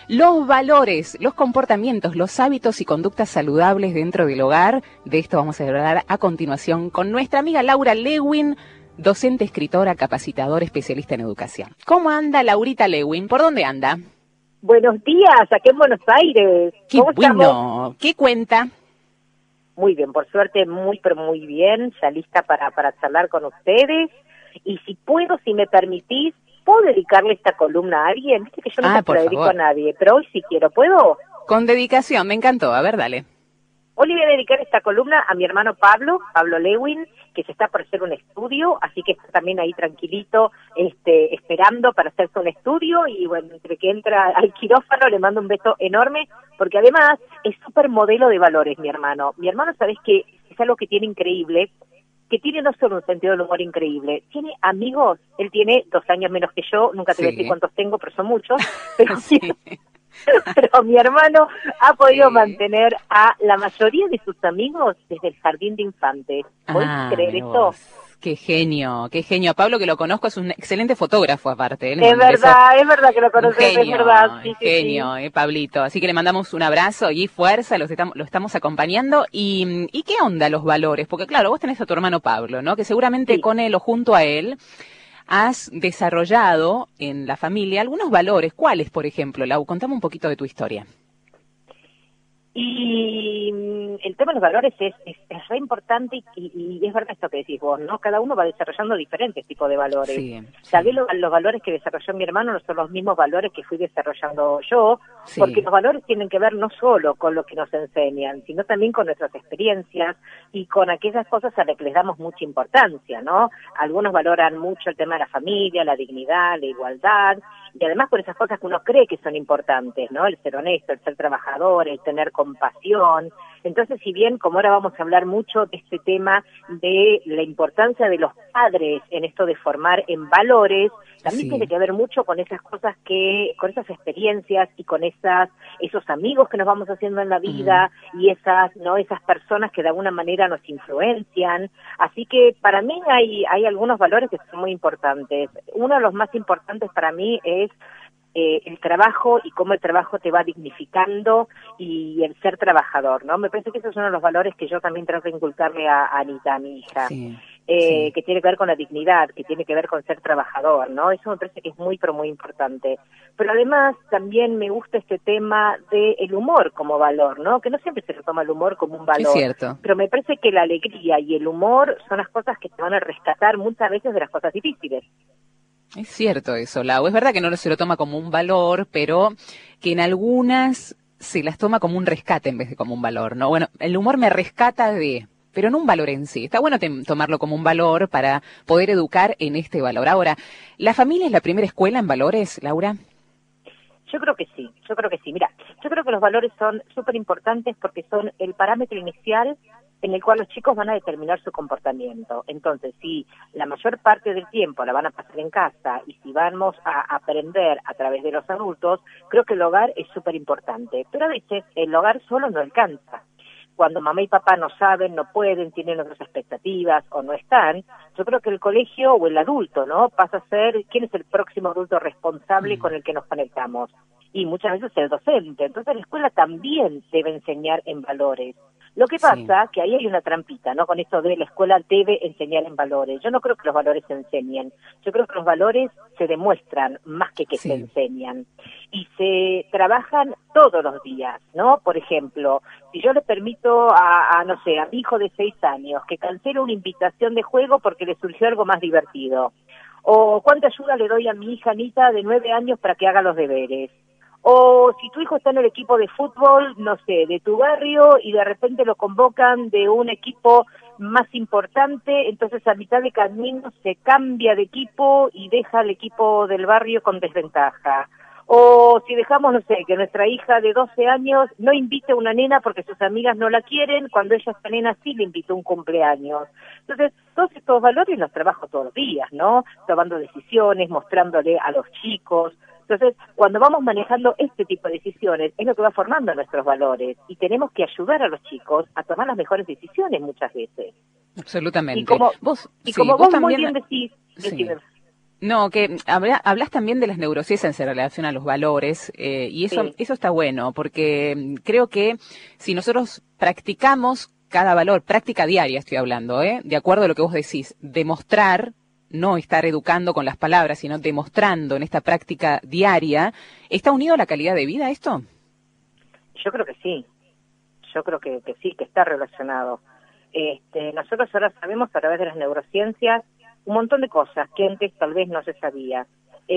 Los valores, los comportamientos, los hábitos y conductas saludables dentro del hogar. De esto vamos a hablar a continuación con nuestra amiga Laura Lewin, docente, escritora, capacitadora, especialista en educación. ¿Cómo anda Laurita Lewin? ¿Por dónde anda? Buenos días, aquí en Buenos Aires. ¡Qué ¿Cómo bueno! estamos? ¿Qué cuenta? Muy bien, por suerte, pero muy bien, ya lista para charlar con ustedes. Y si puedo, si me permitís, ¿puedo dedicarle esta columna a alguien? Viste que yo nunca se la dedico a nadie, pero hoy sí quiero, ¿puedo? Con dedicación, me encantó. A ver, dale. Hoy le voy a dedicar esta columna a mi hermano Pablo Lewin, que se está por hacer un estudio, así que está también ahí tranquilito, esperando para hacerse un estudio, y bueno, entre que entra al quirófano le mando un beso enorme, porque además es súper modelo de valores mi hermano. Mi hermano, ¿sabés qué? Es algo que tiene increíble, que tiene no solo un sentido del humor increíble, tiene amigos, él tiene 2 años menos que yo, nunca te voy a decir cuántos tengo, pero son muchos, pero sí. Pero mi hermano ha podido mantener a la mayoría de sus amigos desde el jardín de infantes. ¿Podés creer esto? Qué genio, qué genio. A Pablo, que lo conozco, es un excelente fotógrafo aparte. Es verdad que lo conoces, es verdad. Sí, genio, Pablito. Así que le mandamos un abrazo y fuerza, lo estamos acompañando. ¿Y qué onda los valores? Porque claro, vos tenés a tu hermano Pablo, ¿no? Que seguramente con él o junto a él has desarrollado en la familia algunos valores. ¿Cuáles, por ejemplo, Lau? Contame un poquito de tu historia. Y el tema de los valores es re importante y es verdad esto que decís vos, ¿no? Cada uno va desarrollando diferentes tipos de valores. Sí. Tal vez los valores que desarrolló mi hermano no son los mismos valores que fui desarrollando yo, porque los valores tienen que ver no solo con lo que nos enseñan, sino también con nuestras experiencias y con aquellas cosas a las que les damos mucha importancia, ¿no? Algunos valoran mucho el tema de la familia, la dignidad, la igualdad, y además por esas cosas que uno cree que son importantes, ¿no? El ser honesto, el ser trabajador, el tener compasión. Entonces, si bien, como ahora vamos a hablar mucho de este tema de la importancia de los padres en esto de formar en valores, también tiene que ver mucho con esas cosas con esas experiencias y con esos amigos que nos vamos haciendo en la vida y esas personas que de alguna manera nos influencian. Así que para mí hay algunos valores que son muy importantes. Uno de los más importantes para mí es el trabajo y cómo el trabajo te va dignificando y el ser trabajador, ¿no? Me parece que esos son uno de los valores que yo también trato de inculcarle a Anita, a mi hija, que tiene que ver con la dignidad, que tiene que ver con ser trabajador, ¿no? Eso me parece que es muy, pero muy importante. Pero además también me gusta este tema del humor como valor, ¿no? Que no siempre se lo toma el humor como un valor. Es cierto. Pero me parece que la alegría y el humor son las cosas que te van a rescatar muchas veces de las cosas difíciles. Es cierto eso, Lau. Es verdad que no se lo toma como un valor, pero que en algunas se las toma como un rescate en vez de como un valor, ¿no? Bueno, el humor me rescata pero no un valor en sí. Está bueno tomarlo como un valor para poder educar en este valor. Ahora, ¿la familia es la primera escuela en valores, Laura? Yo creo que sí. Mira, yo creo que los valores son súper importantes porque son el parámetro inicial en el cual los chicos van a determinar su comportamiento. Entonces, si la mayor parte del tiempo la van a pasar en casa y si vamos a aprender a través de los adultos, creo que el hogar es súper importante. Pero a veces el hogar solo no alcanza. Cuando mamá y papá no saben, no pueden, tienen otras expectativas o no están, yo creo que el colegio o el adulto, ¿no? Pasa a ser, ¿quién es el próximo adulto responsable con el que nos conectamos? Y muchas veces el docente. Entonces la escuela también debe enseñar en valores. Lo que pasa que ahí hay una trampita, ¿no? Con esto de la escuela debe enseñar en valores. Yo no creo que los valores se enseñen. Yo creo que los valores se demuestran más que se enseñan. Y se trabajan todos los días, ¿no? Por ejemplo, si yo le permito a mi hijo de 6 años que cancele una invitación de juego porque le surgió algo más divertido. O cuánta ayuda le doy a mi hija Anita de 9 años para que haga los deberes. O si tu hijo está en el equipo de fútbol, no sé, de tu barrio y de repente lo convocan de un equipo más importante, entonces a mitad de camino se cambia de equipo y deja al equipo del barrio con desventaja. O si dejamos, no sé, que nuestra hija de 12 años no invite a una nena porque sus amigas no la quieren, cuando ella esta nena sí le invitó a un cumpleaños. Entonces, todos estos valores los trabajo todos los días, ¿no? Tomando decisiones, mostrándole a los chicos. Entonces, cuando vamos manejando este tipo de decisiones, es lo que va formando nuestros valores. Y tenemos que ayudar a los chicos a tomar las mejores decisiones muchas veces. Absolutamente. Y como vos también muy bien decís, No, que hablas también de las neurociencias en relación a los valores, y Sí. eso está bueno, porque creo que si nosotros practicamos cada valor, práctica diaria estoy hablando, de acuerdo a lo que vos decís, demostrar, no estar educando con las palabras, sino demostrando en esta práctica diaria, ¿está unido a la calidad de vida esto? Yo creo que sí, yo creo que sí, que está relacionado. Nosotros ahora sabemos a través de las neurociencias un montón de cosas que antes tal vez no se sabía.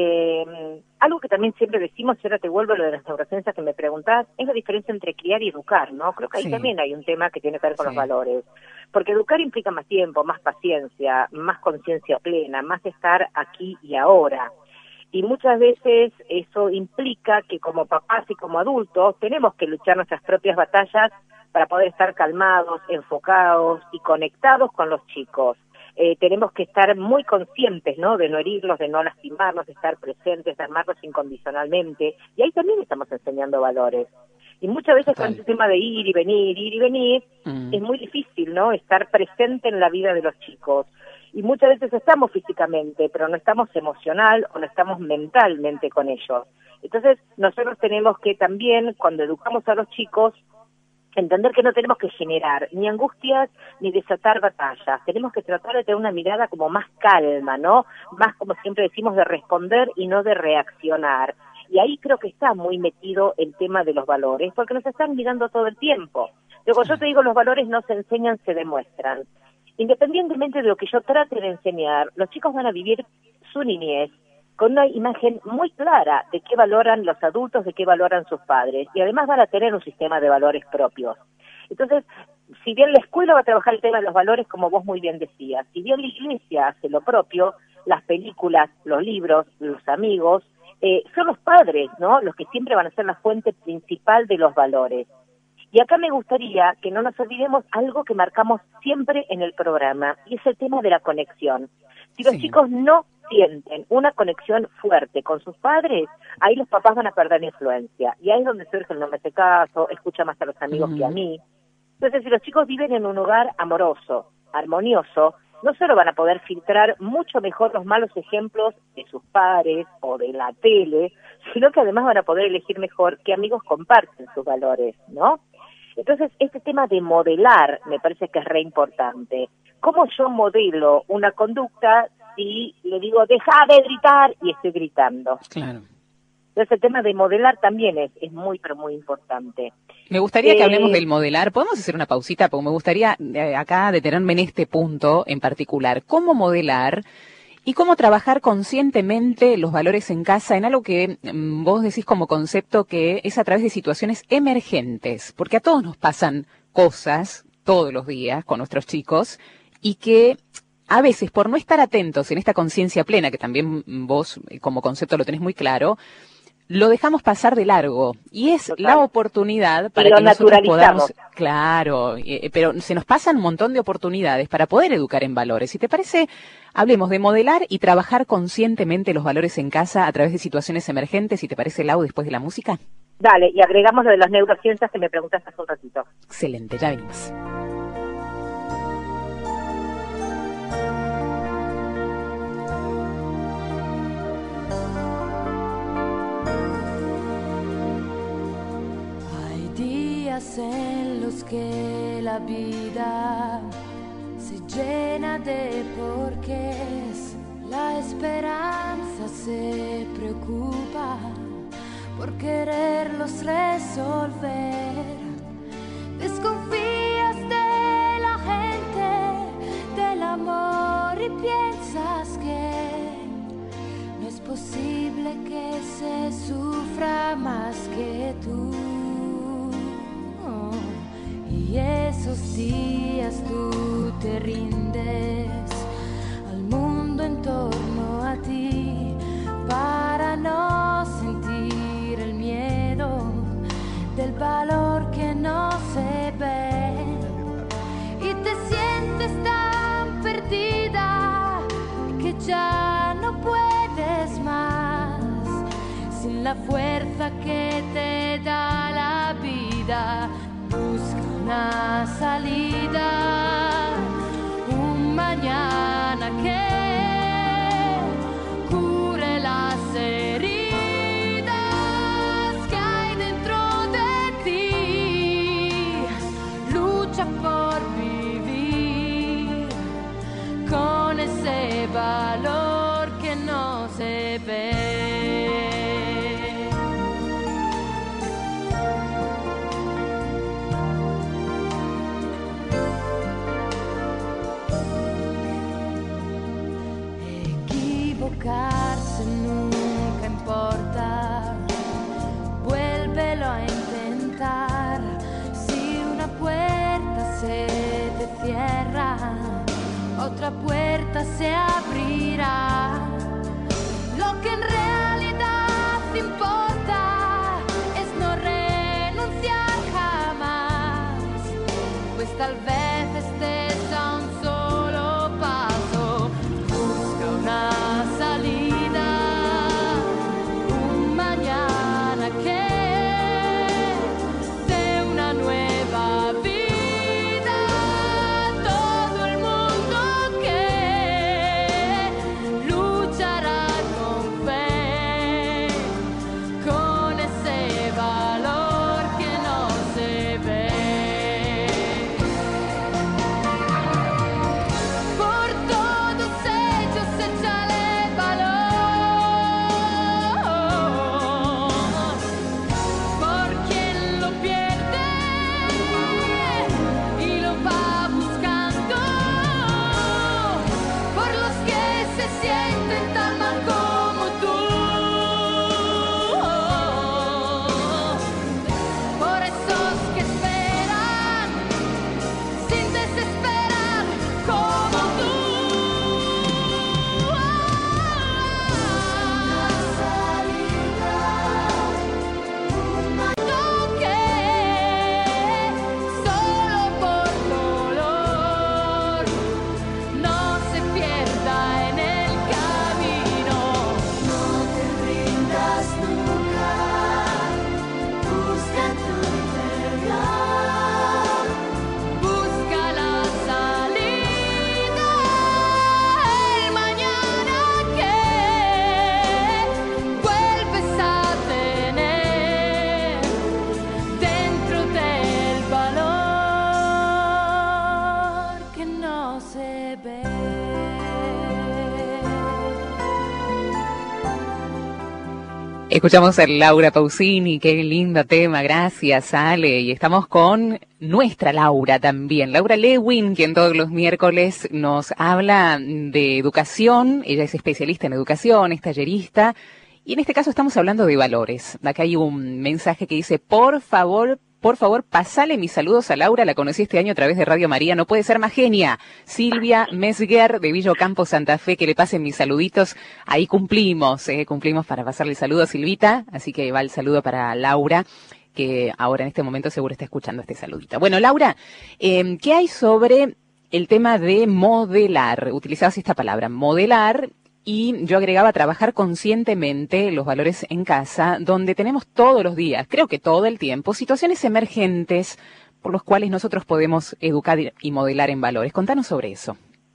Algo que también siempre decimos, y ahora te vuelvo a lo de las neurociencias que me preguntás, es la diferencia entre criar y educar, ¿no? Creo que ahí Sí, también hay un tema que tiene que ver con los sí, valores. Porque educar implica más tiempo, más paciencia, más conciencia plena, más estar aquí y ahora. Y muchas veces eso implica que como papás y como adultos tenemos que luchar nuestras propias batallas para poder estar calmados, enfocados y conectados con los chicos. Tenemos que estar muy conscientes, ¿no?, de no herirlos, de no lastimarlos, de estar presentes, de amarlos incondicionalmente. Y ahí también estamos enseñando valores. Y muchas veces con total. ese tema de ir y venir, es muy difícil, ¿no?, estar presente en la vida de los chicos. Y muchas veces estamos físicamente, pero no estamos emocional o no estamos mentalmente con ellos. Entonces, nosotros tenemos que también, cuando educamos a los chicos, entender que no tenemos que generar ni angustias ni desatar batallas. Tenemos que tratar de tener una mirada como más calma, ¿no? Más, como siempre decimos, de responder y no de reaccionar. Y ahí creo que está muy metido el tema de los valores, porque nos están mirando todo el tiempo. Luego yo te digo, los valores no se enseñan, se demuestran. Independientemente de lo que yo trate de enseñar, los chicos van a vivir su niñez con una imagen muy clara de qué valoran los adultos, de qué valoran sus padres, y además van a tener un sistema de valores propios. Entonces, si bien la escuela va a trabajar el tema de los valores, como vos muy bien decías, si bien la iglesia hace lo propio, las películas, los libros, los amigos, son los padres, ¿no?, los que siempre van a ser la fuente principal de los valores. Y acá me gustaría que no nos olvidemos algo que marcamos siempre en el programa, y es el tema de la conexión. Si los Sí. chicos no sienten una conexión fuerte con sus padres, ahí los papás van a perder influencia. Y ahí es donde surge el no me hace caso, escucha más a los amigos que a Ujú. mí. Entonces, si los chicos viven en un hogar amoroso, armonioso, no solo van a poder filtrar mucho mejor los malos ejemplos de sus padres o de la tele, sino que además van a poder elegir mejor qué amigos comparten sus valores, ¿no? Entonces, este tema de modelar me parece que es re importante. ¿Cómo yo modelo una conducta si le digo, deja de gritar y estoy gritando? Claro. Entonces, el tema de modelar también es muy, pero muy importante. Me gustaría que hablemos del modelar. ¿Podemos hacer una pausita? Porque me gustaría acá detenerme en este punto en particular. ¿Cómo modelar y cómo trabajar conscientemente los valores en casa en algo que vos decís como concepto que es a través de situaciones emergentes? Porque a todos nos pasan cosas todos los días con nuestros chicos y que a veces por no estar atentos en esta conciencia plena, que también vos como concepto lo tenés muy claro, lo dejamos pasar de largo y es la Total. oportunidad Y para lo que nosotros naturalizamos. podamos, claro, pero se nos pasan un montón de oportunidades para poder educar en valores. Si te parece, hablemos de modelar y trabajar conscientemente los valores en casa a través de situaciones emergentes. Si te parece, Lau, después de la música. Dale, y agregamos lo de las neurociencias que me preguntaste hace un ratito. Excelente, ya venimos. Hay días en los que la vida se llena de porqués, la esperanza se preocupa por quererlos resolver. Desconfías de la gente, del amor y piensas que no es posible que se sufra más que tú. Y esos días tú te rindes al mundo en torno a ti para no sentir el miedo del valor que no se ve. Y te sientes tan perdida que ya no puedes más sin la fuerza que te da la vida. Busca una salida, un mañana que otra puerta se abrirá. Lo que en realidad importa es no renunciar jamás, pues tal vez estés a un solo paso. Busca una salida, un mañana que dé una nueva vida a todo el mundo que luchará con fe, con ese valor que no se ve. Por todos ellos échale valor, por quien lo pierde y lo va buscando, por los que se sienten tan mal como tú, por esos que esperan sin desesperar como tú. Toque solo por dolor, no se pierda en el camino. No te rindas nunca, busca tu interior, busca la salida, el mañana que vuelves a tener dentro del valor que no se ve. Escuchamos a Laura Pausini, qué lindo tema, gracias Ale. Y estamos con nuestra Laura también, Laura Lewin, quien todos los miércoles nos habla de educación. Ella es especialista en educación, es tallerista, y en este caso estamos hablando de valores. Acá hay un mensaje que dice, por favor, pasale mis saludos a Laura, la conocí este año a través de Radio María, no puede ser más genia. Silvia Mesguer de Villa Ocampo, Santa Fe, que le pasen mis saluditos. Ahí cumplimos para pasarle saludo a Silvita, así que va el saludo para Laura, que ahora en este momento seguro está escuchando este saludito. Bueno, Laura, ¿qué hay sobre el tema de modelar? Utilizabas esta palabra, modelar. Y yo agregaba trabajar conscientemente los valores en casa, donde tenemos todos los días, creo que todo el tiempo, situaciones emergentes por los cuales nosotros podemos educar y modelar en valores. Contanos sobre eso.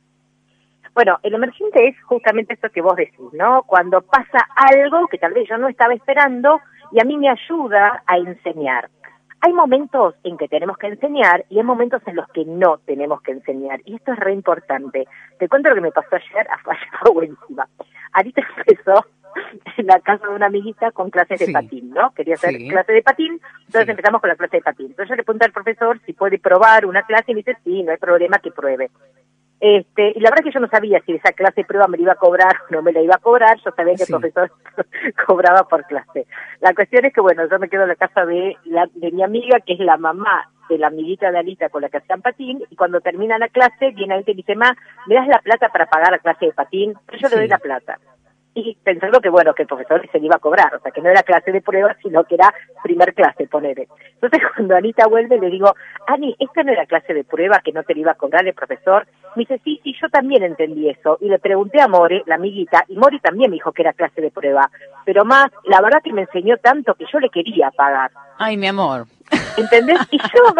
Bueno, el emergente es justamente esto que vos decís, ¿no? Cuando pasa algo que tal vez yo no estaba esperando y a mí me ayuda a enseñar. Hay momentos en que tenemos que enseñar y hay momentos en los que no tenemos que enseñar. Y esto es re importante. Te cuento lo que me pasó ayer, fue buenísima. Anita empezó en la casa de una amiguita con clases de patín, ¿no? Quería hacer clase de patín, entonces empezamos con la clase de patín. Entonces yo le pregunté al profesor si puede probar una clase y me dice, sí, no hay problema que pruebe. Y la verdad es que yo no sabía si esa clase de prueba me la iba a cobrar o no me la iba a cobrar, yo sabía que el profesor cobraba por clase. La cuestión es que, bueno, yo me quedo en la casa de mi amiga, que es la mamá de la amiguita de Anita con la que hacían patín, y cuando termina la clase, viene Anita y dice, ma, ¿me das la plata para pagar la clase de patín? Pero yo le doy la plata. Y pensando que, bueno, que el profesor se le iba a cobrar, o sea, que no era clase de prueba, sino que era primer clase, ponele. Entonces, cuando Anita vuelve, le digo, Ani, ¿esta no era clase de prueba que no te le iba a cobrar el profesor? Me dice, sí, yo también entendí eso. Y le pregunté a More, la amiguita, y More también me dijo que era clase de prueba. Pero más, la verdad que me enseñó tanto que yo le quería pagar. Ay, mi amor. ¿Entendés? Y yo...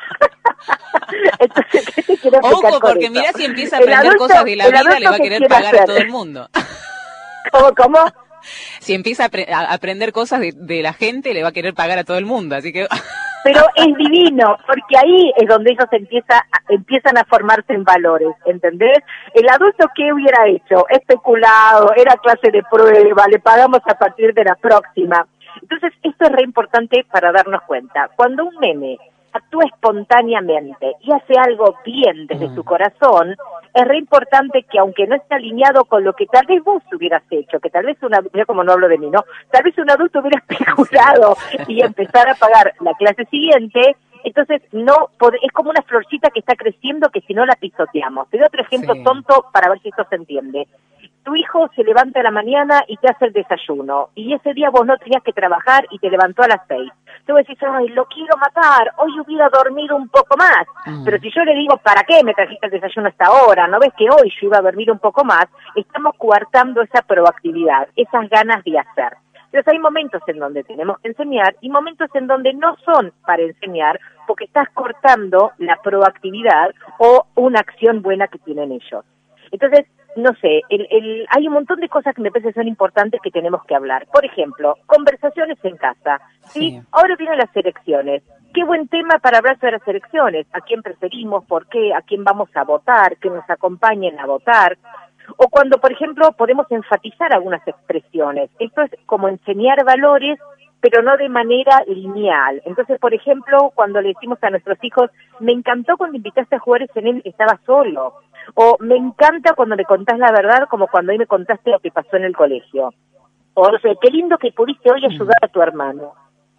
Entonces, ¿qué te quiero explicar? Ojo, porque mirá, si empieza a aprender cosas de la vida, le va a querer pagar a todo el mundo. ¿Cómo? Si empieza a aprender cosas de la gente, le va a querer pagar a todo el mundo, así que... Pero es divino, porque ahí es donde ellos empiezan a formarse en valores, ¿entendés? El adulto, ¿qué hubiera hecho? Especulado, era clase de prueba, le pagamos a partir de la próxima. Entonces, esto es re importante para darnos cuenta. Cuando un nene actúa espontáneamente y hace algo bien desde su corazón, es re importante que, aunque no esté alineado con lo que tal vez vos hubieras hecho, que tal vez mira como no hablo de mí, ¿no? Tal vez un adulto hubiera especulado y empezar a pagar la clase siguiente, Entonces, es como una florcita que está creciendo que si no la pisoteamos. Te doy otro ejemplo Sí. tonto para ver si esto se entiende. Tu hijo se levanta a la mañana y te hace el desayuno, y ese día vos no tenías que trabajar y te levantó a las 6. Tú decís, ay, lo quiero matar, hoy hubiera dormido un poco más. Pero si yo le digo, ¿para qué me trajiste el desayuno hasta ahora? ¿No ves que hoy yo iba a dormir un poco más? Estamos coartando esa proactividad, esas ganas de hacer. Entonces hay momentos en donde tenemos que enseñar y momentos en donde no son para enseñar porque estás cortando la proactividad o una acción buena que tienen ellos. Entonces, no sé, hay un montón de cosas que me parece son importantes que tenemos que hablar. Por ejemplo, conversaciones en casa. ¿Sí? Ahora vienen las elecciones. Qué buen tema para hablar sobre las elecciones. ¿A quién preferimos? ¿Por qué? ¿A quién vamos a votar? Que nos acompañen a votar. O cuando, por ejemplo, podemos enfatizar algunas expresiones. Esto es como enseñar valores, pero no de manera lineal. Entonces, por ejemplo, cuando le decimos a nuestros hijos, me encantó cuando invitaste a jugar ese nene que estaba solo. O me encanta cuando me contás la verdad, como cuando hoy me contaste lo que pasó en el colegio. O no sé, qué lindo que pudiste hoy ayudar a tu hermano.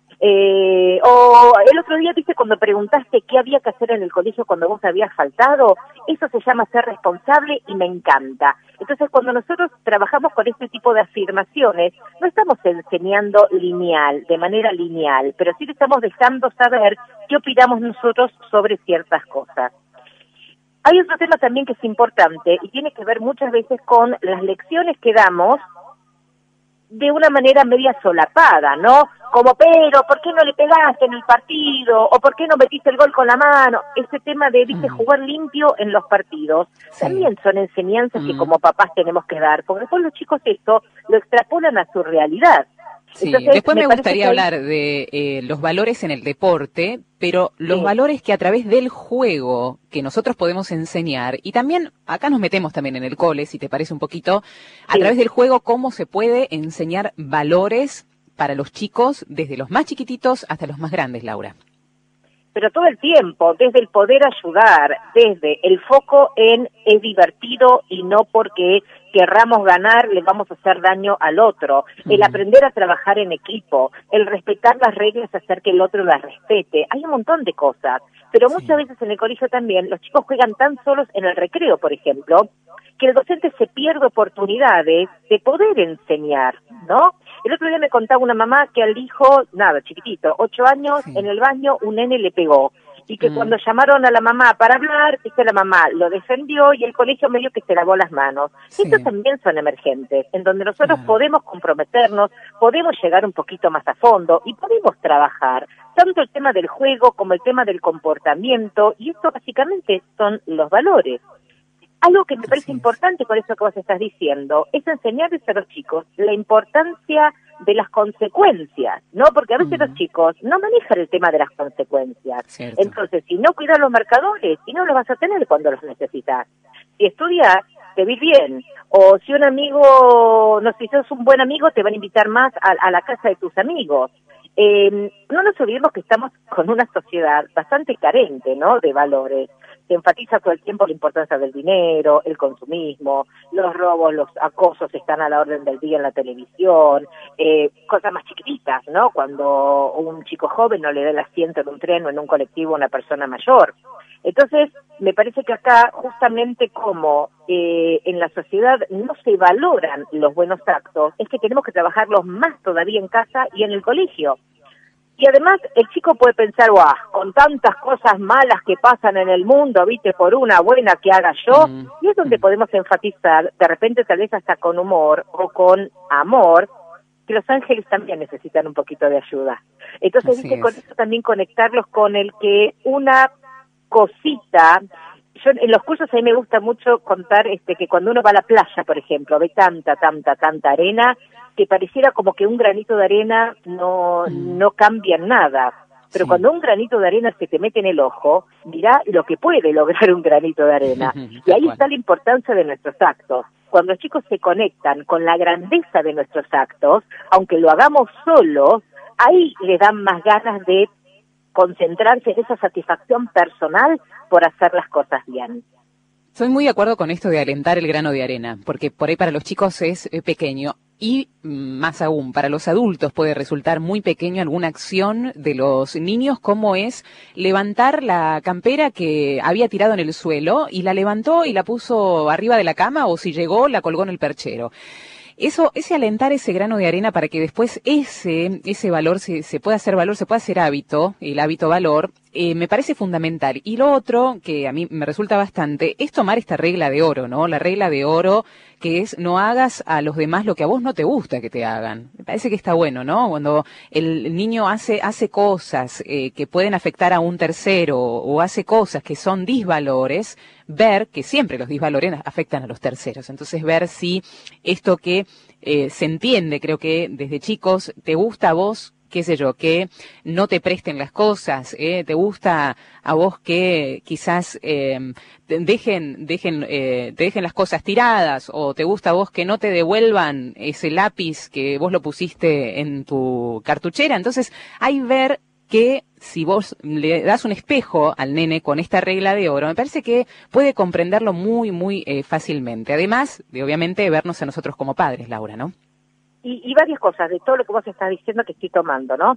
O el otro día, viste, cuando preguntaste qué había que hacer en el colegio cuando vos habías faltado, eso se llama ser responsable y me encanta. Entonces, cuando nosotros trabajamos con este tipo de afirmaciones, no estamos enseñando lineal, de manera lineal, pero sí le estamos dejando saber qué opinamos nosotros sobre ciertas cosas. Hay otro tema también que es importante y tiene que ver muchas veces con las lecciones que damos de una manera media solapada, ¿no? Como, pero, ¿por qué no le pegaste en el partido? ¿O por qué no metiste el gol con la mano? Ese tema de, viste, jugar limpio en los partidos, también son enseñanzas que como papás tenemos que dar, porque después los chicos esto lo extrapolan a su realidad. Sí, entonces, después me gustaría hablar de los valores en el deporte, pero los valores que a través del juego que nosotros podemos enseñar, y también, acá nos metemos también en el cole, si te parece un poquito, a través del juego, cómo se puede enseñar valores para los chicos, desde los más chiquititos hasta los más grandes, Laura. Pero todo el tiempo, desde el poder ayudar, desde el foco en es divertido y no porque querramos ganar le vamos a hacer daño al otro, el aprender a trabajar en equipo, el respetar las reglas, hacer que el otro las respete, hay un montón de cosas, pero muchas veces en el colegio también los chicos juegan tan solos en el recreo, por ejemplo, que el docente se pierde oportunidades de poder enseñar, ¿no? El otro día me contaba una mamá que al hijo, nada, chiquitito, 8 años, en el baño un nene le pegó. Y que cuando llamaron a la mamá para hablar, la mamá lo defendió y el colegio medio que se lavó las manos. Estos también son emergentes, en donde nosotros podemos comprometernos, podemos llegar un poquito más a fondo y podemos trabajar tanto el tema del juego como el tema del comportamiento, y esto básicamente son los valores. Algo que me parece importante con eso que vos estás diciendo es enseñarles a los chicos la importancia de las consecuencias, ¿no? Porque a veces los chicos no manejan el tema de las consecuencias. Cierto. Entonces, si no cuidas los marcadores, y no los vas a tener cuando los necesitas. Si estudias, te ves bien. O si un amigo, no sé, si sos un buen amigo, te van a invitar más a la casa de tus amigos. No nos olvidemos que estamos con una sociedad bastante carente, ¿no?, de valores. Se enfatiza todo el tiempo la importancia del dinero, el consumismo, los robos, los acosos están a la orden del día en la televisión, cosas más chiquititas, ¿no? Cuando un chico joven no le da el asiento en un tren o en un colectivo a una persona mayor. Entonces, me parece que acá, justamente como en la sociedad no se valoran los buenos actos, es que tenemos que trabajarlos más todavía en casa y en el colegio. Y además el chico puede pensar, guau, con tantas cosas malas que pasan en el mundo, viste, por una buena que haga yo, y es donde podemos enfatizar, de repente tal vez hasta con humor o con amor, que los ángeles también necesitan un poquito de ayuda. Entonces, viste, con eso también conectarlos con el que una cosita. Yo en los cursos a mí me gusta mucho contar que cuando uno va a la playa, por ejemplo, ve tanta arena, que pareciera como que un granito de arena no cambia en nada. Pero cuando un granito de arena se te mete en el ojo, mirá lo que puede lograr un granito de arena. Y ahí está la importancia de nuestros actos. Cuando los chicos se conectan con la grandeza de nuestros actos, aunque lo hagamos solos, ahí les dan más ganas de concentrarse en esa satisfacción personal por hacer las cosas bien. Soy muy de acuerdo con esto de alentar el grano de arena, porque por ahí para los chicos es pequeño. Y más aún, para los adultos puede resultar muy pequeño alguna acción de los niños, como es levantar la campera que había tirado en el suelo y la levantó y la puso arriba de la cama, o si llegó, la colgó en el perchero. Eso, ese alentar ese grano de arena para que después ese valor se pueda hacer valor, se pueda hacer hábito, el hábito valor, me parece fundamental. Y lo otro, que a mí me resulta bastante, es tomar esta regla de oro, ¿no? La regla de oro, que es no hagas a los demás lo que a vos no te gusta que te hagan. Me parece que está bueno, ¿no? Cuando el niño hace cosas que pueden afectar a un tercero, o hace cosas que son disvalores, ver que siempre los disvalores afectan a los terceros. Entonces, ver si esto que se entiende, creo que desde chicos, te gusta a vos, qué sé yo, que no te presten las cosas, te gusta a vos que quizás te dejen las cosas tiradas, o te gusta a vos que no te devuelvan ese lápiz que vos lo pusiste en tu cartuchera. Entonces, hay ver que si vos le das un espejo al nene con esta regla de oro, me parece que puede comprenderlo muy, muy fácilmente. Además de, obviamente, vernos a nosotros como padres, Laura, ¿no? Y varias cosas de todo lo que vos estás diciendo que estoy tomando, ¿no?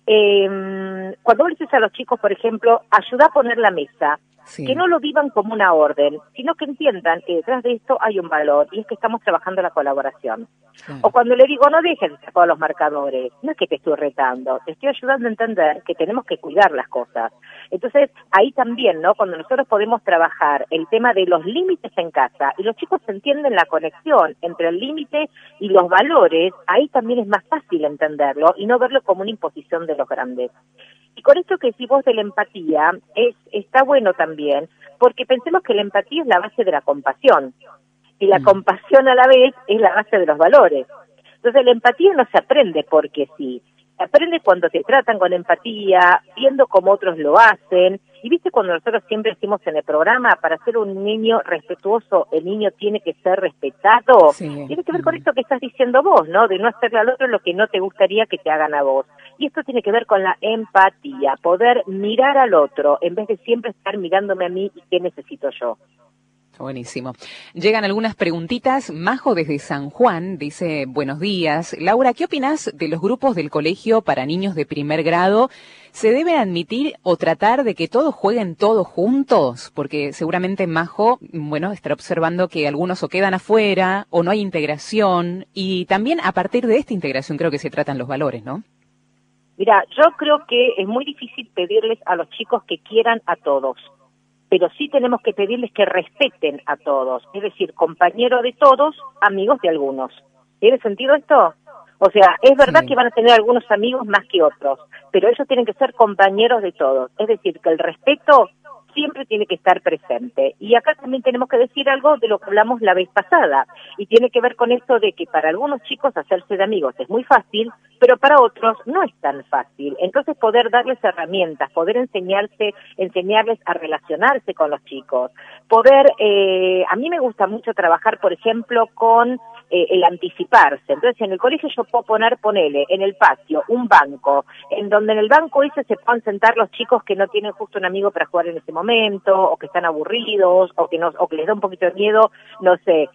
Cuando vos le dices a los chicos, por ejemplo, ayuda a poner la mesa, sí, que no lo vivan como una orden, sino que entiendan que detrás de esto hay un valor, y es que estamos trabajando la colaboración. Sí. O cuando le digo, no dejes de sacar los marcadores, no es que te estoy retando, te estoy ayudando a entender que tenemos que cuidar las cosas. Entonces, ahí también, ¿no? Cuando nosotros podemos trabajar el tema de los límites en casa, y los chicos entienden la conexión entre el límite y los valores, ahí también es más fácil entenderlo y no verlo como una imposición de los grandes. Y con esto que decís vos de la empatía, está bueno también, porque pensemos que la empatía es la base de la compasión, y la compasión a la vez es la base de los valores. Entonces la empatía no se aprende porque sí, se aprende cuando te tratan con empatía, viendo cómo otros lo hacen. Y viste cuando nosotros siempre decimos en el programa, para ser un niño respetuoso, el niño tiene que ser respetado. Sí. Tiene que ver con esto que estás diciendo vos, ¿no? De no hacerle al otro lo que no te gustaría que te hagan a vos. Y esto tiene que ver con la empatía, poder mirar al otro en vez de siempre estar mirándome a mí y qué necesito yo. Buenísimo. Llegan algunas preguntitas. Majo desde San Juan dice, buenos días. Laura, ¿qué opinás de los grupos del colegio para niños de primer grado? ¿Se debe admitir o tratar de que todos jueguen todos juntos? Porque seguramente Majo, bueno, estará observando que algunos o quedan afuera o no hay integración. Y también a partir de esta integración creo que se tratan los valores, ¿no? Mira, yo creo que es muy difícil pedirles a los chicos que quieran a todos, pero sí tenemos que pedirles que respeten a todos, es decir, compañero de todos, amigos de algunos. ¿Tiene sentido esto? O sea, es verdad que van a tener algunos amigos más que otros, pero ellos tienen que ser compañeros de todos, es decir, que el respeto siempre tiene que estar presente. Y acá también tenemos que decir algo de lo que hablamos la vez pasada, y tiene que ver con esto de que para algunos chicos hacerse de amigos es muy fácil, pero para otros no es tan fácil. Entonces poder darles herramientas, poder enseñarles a relacionarse con los chicos, poder, a mí me gusta mucho trabajar, por ejemplo, con el anticiparse. Entonces en el colegio yo puedo ponele en el patio un banco, en donde en el banco ese se puedan sentar los chicos que no tienen justo un amigo para jugar en ese momento, o que están aburridos, o que les da un poquito de miedo, no sé,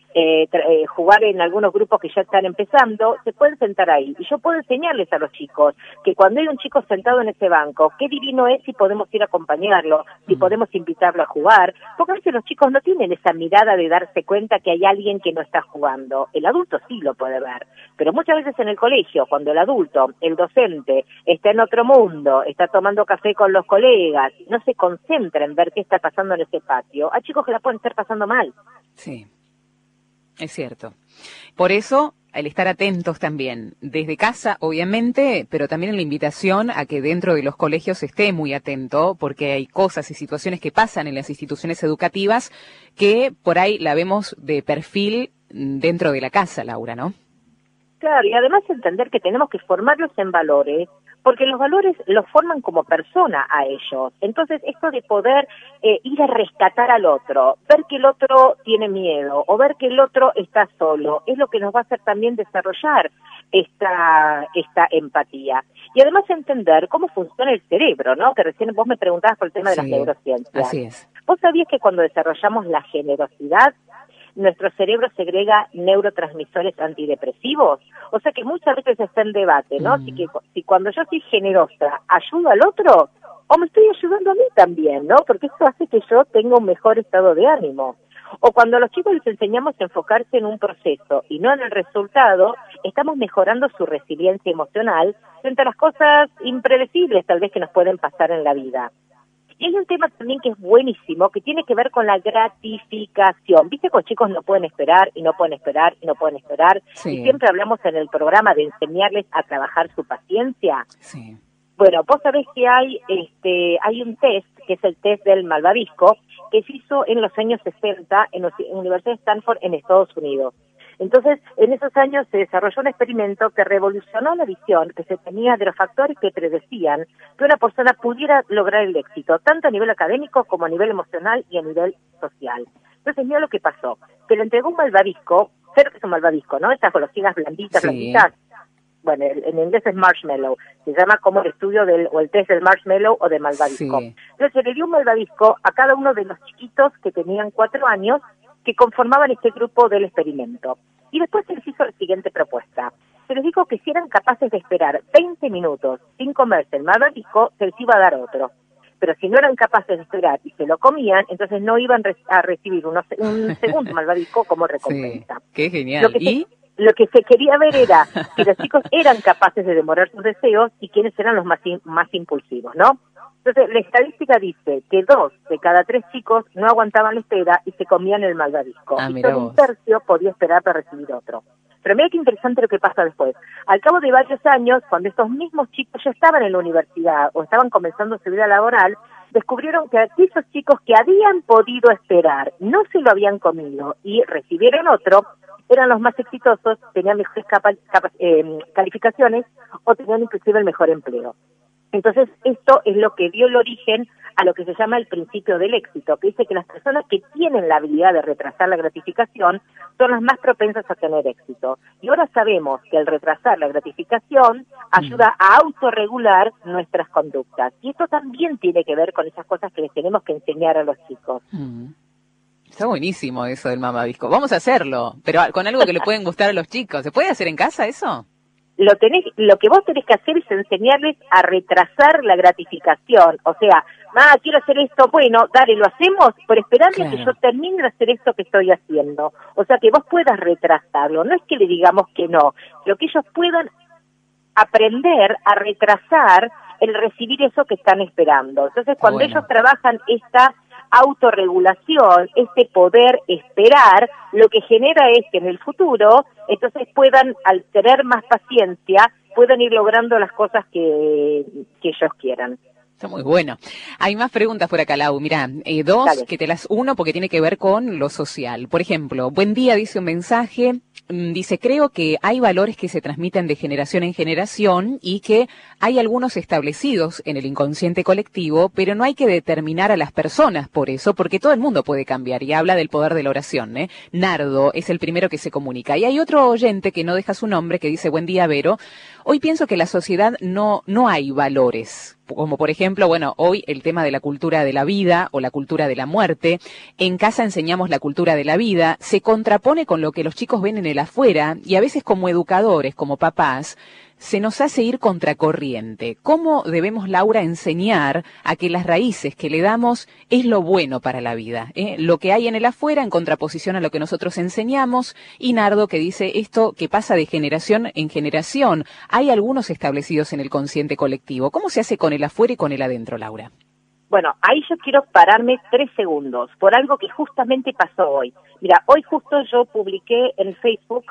jugar en algunos grupos que ya están empezando, se pueden sentar ahí. Y yo puedo enseñarles a los chicos que cuando hay un chico sentado en ese banco, qué divino es si podemos ir a acompañarlo, si podemos invitarlo a jugar, porque a veces los chicos no tienen esa mirada de darse cuenta que hay alguien que no está jugando. El adulto sí lo puede ver, pero muchas veces en el colegio, cuando el adulto, el docente, está en otro mundo, está tomando café con los colegas, no se concentra en ver qué está pasando en ese patio, hay chicos que la pueden estar pasando mal. Sí, es cierto. Por eso, el estar atentos también, desde casa, obviamente, pero también en la invitación a que dentro de los colegios se esté muy atento, porque hay cosas y situaciones que pasan en las instituciones educativas que por ahí la vemos de perfil dentro de la casa, Laura, ¿no? Claro, y además entender que tenemos que formarlos en valores, porque los valores los forman como persona a ellos. Entonces, esto de poder ir a rescatar al otro, ver que el otro tiene miedo o ver que el otro está solo, es lo que nos va a hacer también desarrollar esta empatía. Y además entender cómo funciona el cerebro, ¿no? Que recién vos me preguntabas por el tema de las neurociencias. Así es. ¿Vos sabías que cuando desarrollamos la generosidad, nuestro cerebro segrega neurotransmisores antidepresivos. O sea que muchas veces está en debate, ¿no? Si cuando yo soy generosa ayudo al otro, o me estoy ayudando a mí también, ¿no? Porque eso hace que yo tenga un mejor estado de ánimo. O cuando a los chicos les enseñamos a enfocarse en un proceso y no en el resultado, estamos mejorando su resiliencia emocional frente a las cosas impredecibles tal vez que nos pueden pasar en la vida. Y hay un tema también que es buenísimo, que tiene que ver con la gratificación. ¿Viste que los chicos no pueden esperar y no pueden esperar y no pueden esperar? Sí. Y siempre hablamos en el programa de enseñarles a trabajar su paciencia. Sí. Bueno, vos sabés que hay un test, que es el test del malvavisco, que se hizo en los años 60 en la Universidad de Stanford en Estados Unidos. Entonces, en esos años se desarrolló un experimento que revolucionó la visión que se tenía de los factores que predecían que una persona pudiera lograr el éxito, tanto a nivel académico como a nivel emocional y a nivel social. Entonces, mira lo que pasó. Se le entregó un malvavisco, sé lo que es un malvavisco, ¿no? Estas golosinas blanditas, Sí. blanditas. Bueno, en inglés es marshmallow, se llama como el estudio o el test del marshmallow o de malvavisco. Sí. Entonces se le dio un malvavisco a cada uno de los chiquitos que tenían 4 años que conformaban este grupo del experimento. Y después se les hizo la siguiente propuesta. Se les dijo que si eran capaces de esperar 20 minutos sin comerse el malvavisco, se les iba a dar otro. Pero si no eran capaces de esperar y se lo comían, entonces no iban a recibir un segundo malvavisco como recompensa. Sí. Qué genial. Lo que se quería ver era si los chicos eran capaces de demorar sus deseos y quiénes eran los más impulsivos, ¿no? Entonces, la estadística dice que 2 de cada 3 chicos no aguantaban la espera y se comían el malvavisco. Y solo un tercio podía esperar para recibir otro. Pero mira qué interesante lo que pasa después. Al cabo de varios años, cuando estos mismos chicos ya estaban en la universidad o estaban comenzando su vida laboral, descubrieron que aquellos chicos que habían podido esperar, no se lo habían comido y recibieron otro, eran los más exitosos, tenían mejores calificaciones o tenían inclusive el mejor empleo. Entonces, esto es lo que dio el origen a lo que se llama el principio del éxito, que dice que las personas que tienen la habilidad de retrasar la gratificación son las más propensas a tener éxito. Y ahora sabemos que el retrasar la gratificación ayuda a autorregular nuestras conductas. Y esto también tiene que ver con esas cosas que les tenemos que enseñar a los chicos. Está buenísimo eso del mamavisco. Vamos a hacerlo, pero con algo que le pueden gustar a los chicos. ¿Se puede hacer en casa eso? Lo que vos tenés que hacer es enseñarles a retrasar la gratificación. O sea, quiero hacer esto, bueno, dale, lo hacemos, pero esperando que yo termine de hacer esto que estoy haciendo. O sea, que vos puedas retrasarlo. No es que le digamos que no, pero que ellos puedan aprender a retrasar el recibir eso que están esperando. Entonces, cuando ellos trabajan esta autorregulación, este poder esperar, lo que genera es que en el futuro, entonces puedan, al tener más paciencia, puedan ir logrando las cosas que ellos quieran. Está muy bueno. Hay más preguntas por acá, Lau. Mirá, 2 Dale. que te las uno porque tiene que ver con lo social. Por ejemplo, buen día, dice un mensaje. Dice, creo que hay valores que se transmiten de generación en generación y que hay algunos establecidos en el inconsciente colectivo, pero no hay que determinar a las personas por eso, porque todo el mundo puede cambiar. Y habla del poder de la oración, ¿eh? Nardo es el primero que se comunica. Y hay otro oyente que no deja su nombre que dice, buen día, Vero. Hoy pienso que en la sociedad no hay valores. Como por ejemplo, bueno, hoy el tema de la cultura de la vida o la cultura de la muerte. En casa enseñamos la cultura de la vida, se contrapone con lo que los chicos ven en el afuera y a veces como educadores, como papás, se nos hace ir contracorriente. ¿Cómo debemos, Laura, enseñar a que las raíces que le damos es lo bueno para la vida? Lo que hay en el afuera en contraposición a lo que nosotros enseñamos. Y Nardo que dice esto que pasa de generación en generación. Hay algunos establecidos en el consciente colectivo. ¿Cómo se hace con el afuera y con el adentro, Laura? Bueno, ahí yo quiero pararme 3 segundos por algo que justamente pasó hoy. Mira, hoy justo yo publiqué en Facebook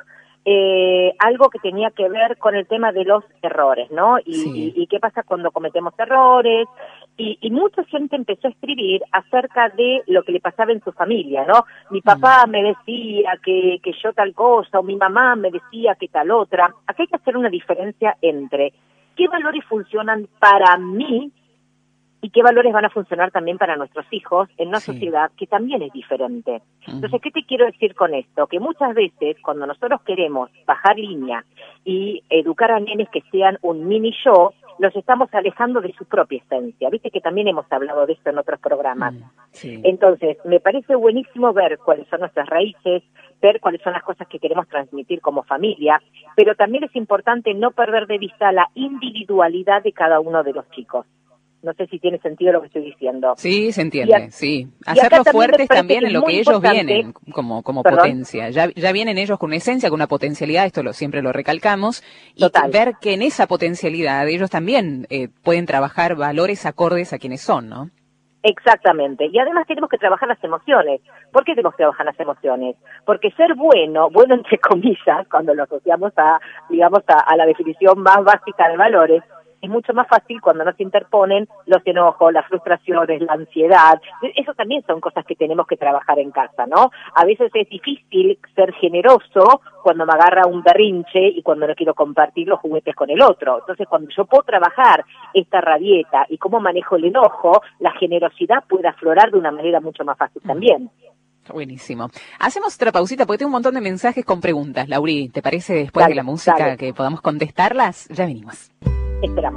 algo que tenía que ver con el tema de los errores, ¿no? Y qué pasa cuando cometemos errores. Y mucha gente empezó a escribir acerca de lo que le pasaba en su familia, ¿no? Mi papá me decía que yo tal cosa, o mi mamá me decía que tal otra. Aquí hay que hacer una diferencia entre qué valores funcionan para mí y qué valores van a funcionar también para nuestros hijos en una sociedad que también es diferente. Entonces, ¿qué te quiero decir con esto? Que muchas veces cuando nosotros queremos bajar línea y educar a nenes que sean un mini yo, los estamos alejando de su propia esencia. Viste que también hemos hablado de esto en otros programas. Sí. Entonces, me parece buenísimo ver cuáles son nuestras raíces, ver cuáles son las cosas que queremos transmitir como familia, pero también es importante no perder de vista la individualidad de cada uno de los chicos. No sé si tiene sentido lo que estoy diciendo. Sí, se entiende, sí. y acá Hacerlos también fuertes me parece también que en es lo muy que ellos importante. vienen como ¿Perdón? potencia. Ya vienen ellos con una esencia, con una potencialidad, esto siempre lo recalcamos, y Total. ver que en esa potencialidad ellos también pueden trabajar valores acordes a quienes son, ¿no? Exactamente. Y además tenemos que trabajar las emociones. ¿Por qué tenemos que trabajar las emociones? Porque ser bueno entre comillas, cuando lo asociamos a la definición más básica de valores, es mucho más fácil cuando no se interponen los enojos, las frustraciones, la ansiedad. Eso también son cosas que tenemos que trabajar en casa, ¿no? A veces es difícil ser generoso cuando me agarra un berrinche y cuando no quiero compartir los juguetes con el otro. Entonces, cuando yo puedo trabajar esta rabieta y cómo manejo el enojo, la generosidad puede aflorar de una manera mucho más fácil también. Buenísimo. Hacemos otra pausita porque tengo un montón de mensajes con preguntas. Lauri, ¿te parece después de la música que podamos contestarlas? Ya venimos. Esperamos.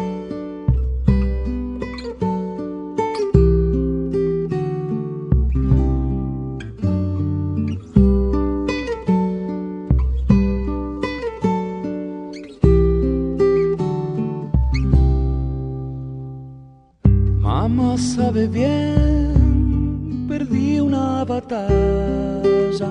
Mamá sabe bien, perdí una batalla.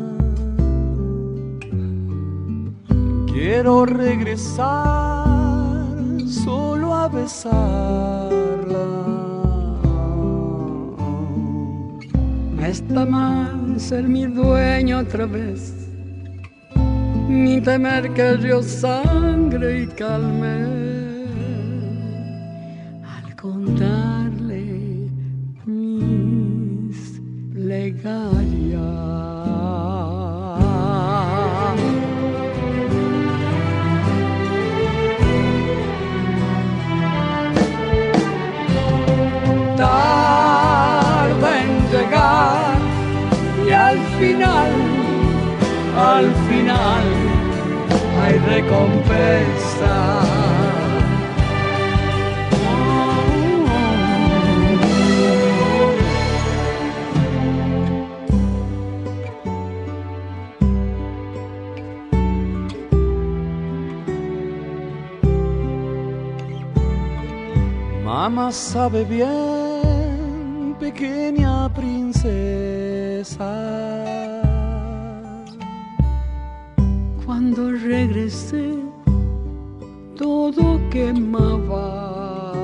Quiero regresar solo a besarla. No está mal ser mi dueño otra vez, ni temer que yo sangre y calme al contarle mis plegarias. Tarda en llegar y al final hay recompensa. Mamá sabe bien, pequeña princesa. Cuando regresé, todo quemaba.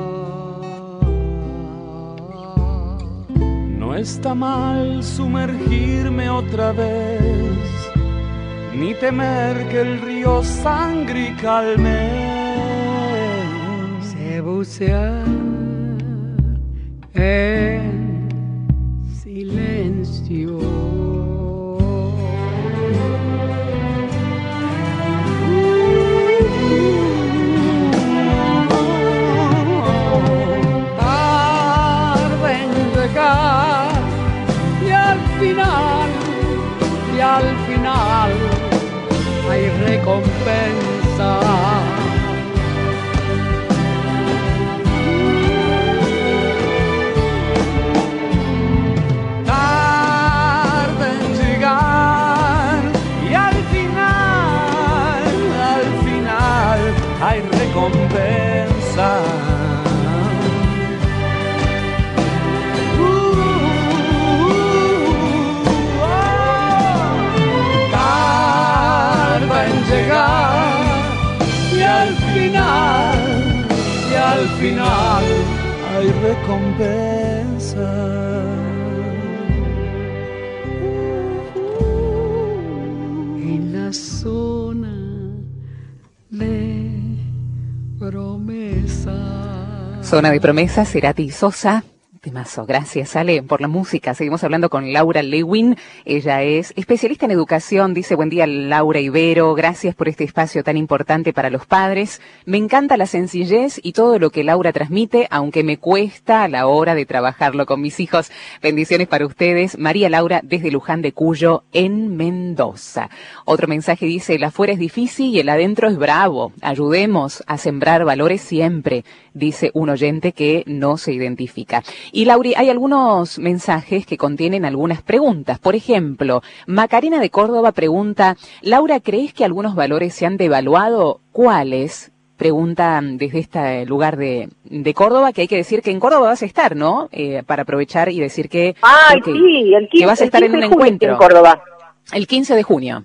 No está mal sumergirme otra vez, ni temer que el río sangre y calme. Sé bucear en silencio. Tarde en llegar y al final hay recompensa. Hay recompensa. Tarda en llegar y al final hay recompensa. En la zona de promesa. Zona de promesa, Cerati y Sosa. Temazo. Gracias, Ale, por la música. Seguimos hablando con Laura Lewin. Ella es especialista en educación. Dice, buen día, Laura Ibero. Gracias por este espacio tan importante para los padres. Me encanta la sencillez y todo lo que Laura transmite, aunque me cuesta a la hora de trabajarlo con mis hijos. Bendiciones para ustedes. María Laura, desde Luján de Cuyo, en Mendoza. Otro mensaje dice, el afuera es difícil y el adentro es bravo. Ayudemos a sembrar valores siempre, dice un oyente que no se identifica. Y Lauri, hay algunos mensajes que contienen algunas preguntas. Por ejemplo, Macarena de Córdoba pregunta, Laura, ¿crees que algunos valores se han devaluado? ¿Cuáles? Pregunta desde este lugar de Córdoba, que hay que decir que en Córdoba vas a estar, ¿no? Para aprovechar y decir que... ¡Ay, sí! Que vas a estar en un encuentro. En Córdoba. El 15 de junio.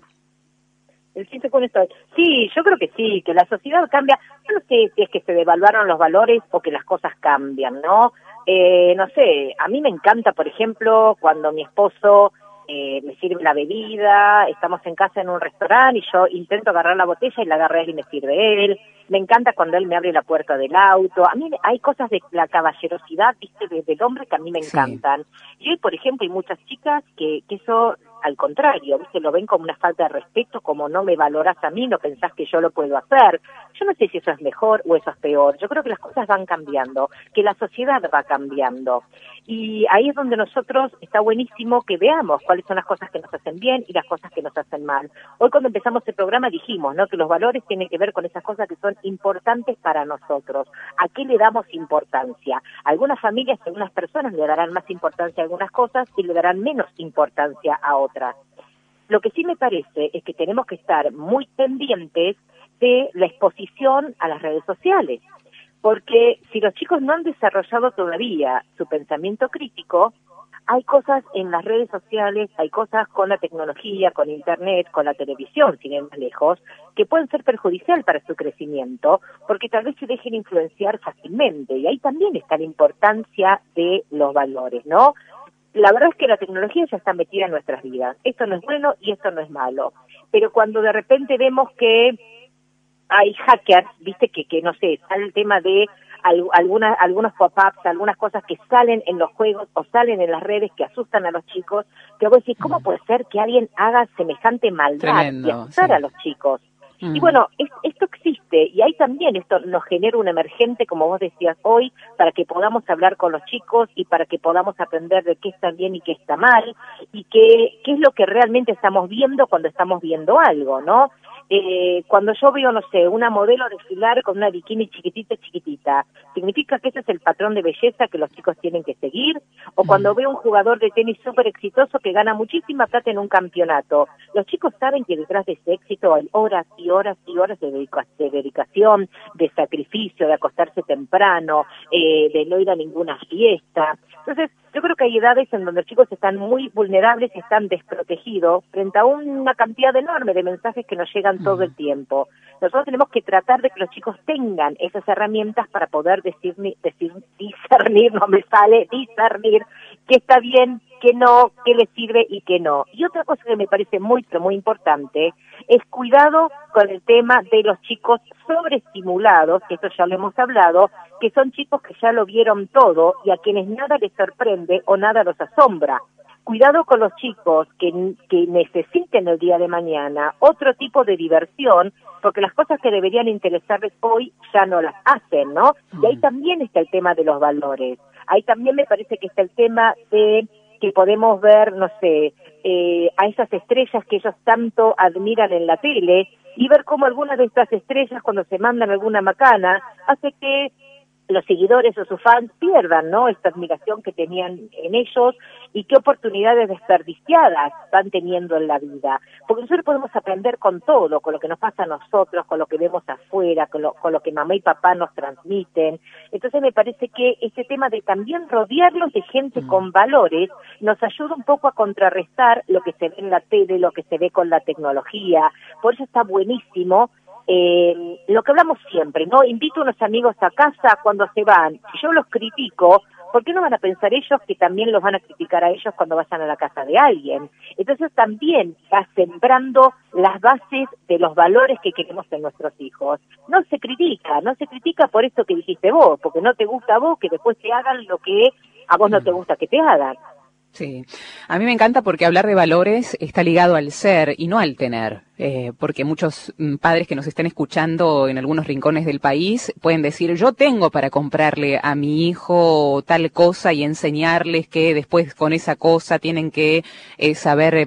El 15 de junio estoy. Sí, yo creo que sí, que la sociedad cambia. Yo no sé si es que se devaluaron los valores o que las cosas cambian, ¿no? No sé, a mí me encanta, por ejemplo, cuando mi esposo me sirve la bebida, estamos en casa en un restaurante y yo intento agarrar la botella y la agarra él y me sirve él. Me encanta cuando él me abre la puerta del auto. A mí hay cosas de la caballerosidad, viste, del hombre que a mí me encantan. Y hoy, por ejemplo, hay muchas chicas que eso, al contrario, viste, lo ven como una falta de respeto, como no me valorás a mí, no pensás que yo lo puedo hacer. Yo no sé si eso es mejor o eso es peor. Yo creo que las cosas van cambiando, que la sociedad va cambiando. Y ahí es donde nosotros está buenísimo que veamos cuáles son las cosas que nos hacen bien y las cosas que nos hacen mal. Hoy cuando empezamos el programa dijimos, ¿no?, que los valores tienen que ver con esas cosas que son importantes para nosotros. ¿A qué le damos importancia? Algunas familias, algunas personas le darán más importancia a algunas cosas y le darán menos importancia a otras. Lo que sí me parece es que tenemos que estar muy pendientes de la exposición a las redes sociales, porque si los chicos no han desarrollado todavía su pensamiento crítico, hay cosas en las redes sociales, hay cosas con la tecnología, con internet, con la televisión, sin ir más lejos, que pueden ser perjudicial para su crecimiento, porque tal vez se dejen influenciar fácilmente, y ahí también está la importancia de los valores, ¿no? La verdad es que la tecnología ya está metida en nuestras vidas. Esto no es bueno y esto no es malo. Pero cuando de repente vemos que hay hackers, viste, que no sé, sale el tema de algunos pop-ups, algunas cosas que salen en los juegos o salen en las redes que asustan a los chicos, que vos decís, ¿cómo puede ser que alguien haga semejante maldad y asustar a los chicos? Y bueno, esto existe, y ahí también esto nos genera un emergente, como vos decías hoy, para que podamos hablar con los chicos y para que podamos aprender de qué está bien y qué está mal, y qué es lo que realmente estamos viendo cuando estamos viendo algo, ¿no? Cuando yo veo, no sé, una modelo desfilar con una bikini chiquitita, ¿significa que ese es el patrón de belleza que los chicos tienen que seguir? O cuando veo un jugador de tenis súper exitoso que gana muchísima plata en un campeonato, los chicos saben que detrás de ese éxito hay horas y horas y horas de dedicación, de sacrificio, de acostarse temprano, de no ir a ninguna fiesta. Entonces, yo creo que hay edades en donde los chicos están muy vulnerables y están desprotegidos frente a una cantidad enorme de mensajes que nos llegan todo el tiempo. Nosotros tenemos que tratar de que los chicos tengan esas herramientas para poder discernir qué está bien, qué no, qué les sirve y qué no. Y otra cosa que me parece muy, pero muy importante es cuidado con el tema de los chicos sobreestimulados, que esto ya lo hemos hablado, que son chicos que ya lo vieron todo y a quienes nada les sorprende o nada los asombra. Cuidado con los chicos que necesiten el día de mañana otro tipo de diversión, porque las cosas que deberían interesarles hoy ya no las hacen, ¿no? Y ahí también está el tema de los valores. Ahí también me parece que está el tema de que podemos ver, no sé, a esas estrellas que ellos tanto admiran en la tele y ver cómo algunas de estas estrellas, cuando se mandan alguna macana, hace que los seguidores o sus fans pierdan, ¿no?, esta admiración que tenían en ellos y qué oportunidades desperdiciadas van teniendo en la vida. Porque nosotros podemos aprender con todo, con lo que nos pasa a nosotros, con lo que vemos afuera, con lo que mamá y papá nos transmiten. Entonces me parece que este tema de también rodearlos de gente con valores nos ayuda un poco a contrarrestar lo que se ve en la tele, lo que se ve con la tecnología. Por eso está buenísimo lo que hablamos siempre, ¿no? Invito a unos amigos a casa cuando se van. Si yo los critico, ¿por qué no van a pensar ellos que también los van a criticar a ellos cuando vayan a la casa de alguien? Entonces también va sembrando las bases de los valores que queremos en nuestros hijos. No se critica por eso que dijiste vos, porque no te gusta a vos que después te hagan lo que a vos no te gusta que te hagan. Sí, a mí me encanta porque hablar de valores está ligado al ser y no al tener, porque muchos padres que nos estén escuchando en algunos rincones del país pueden decir, yo tengo para comprarle a mi hijo tal cosa y enseñarles que después con esa cosa tienen que saber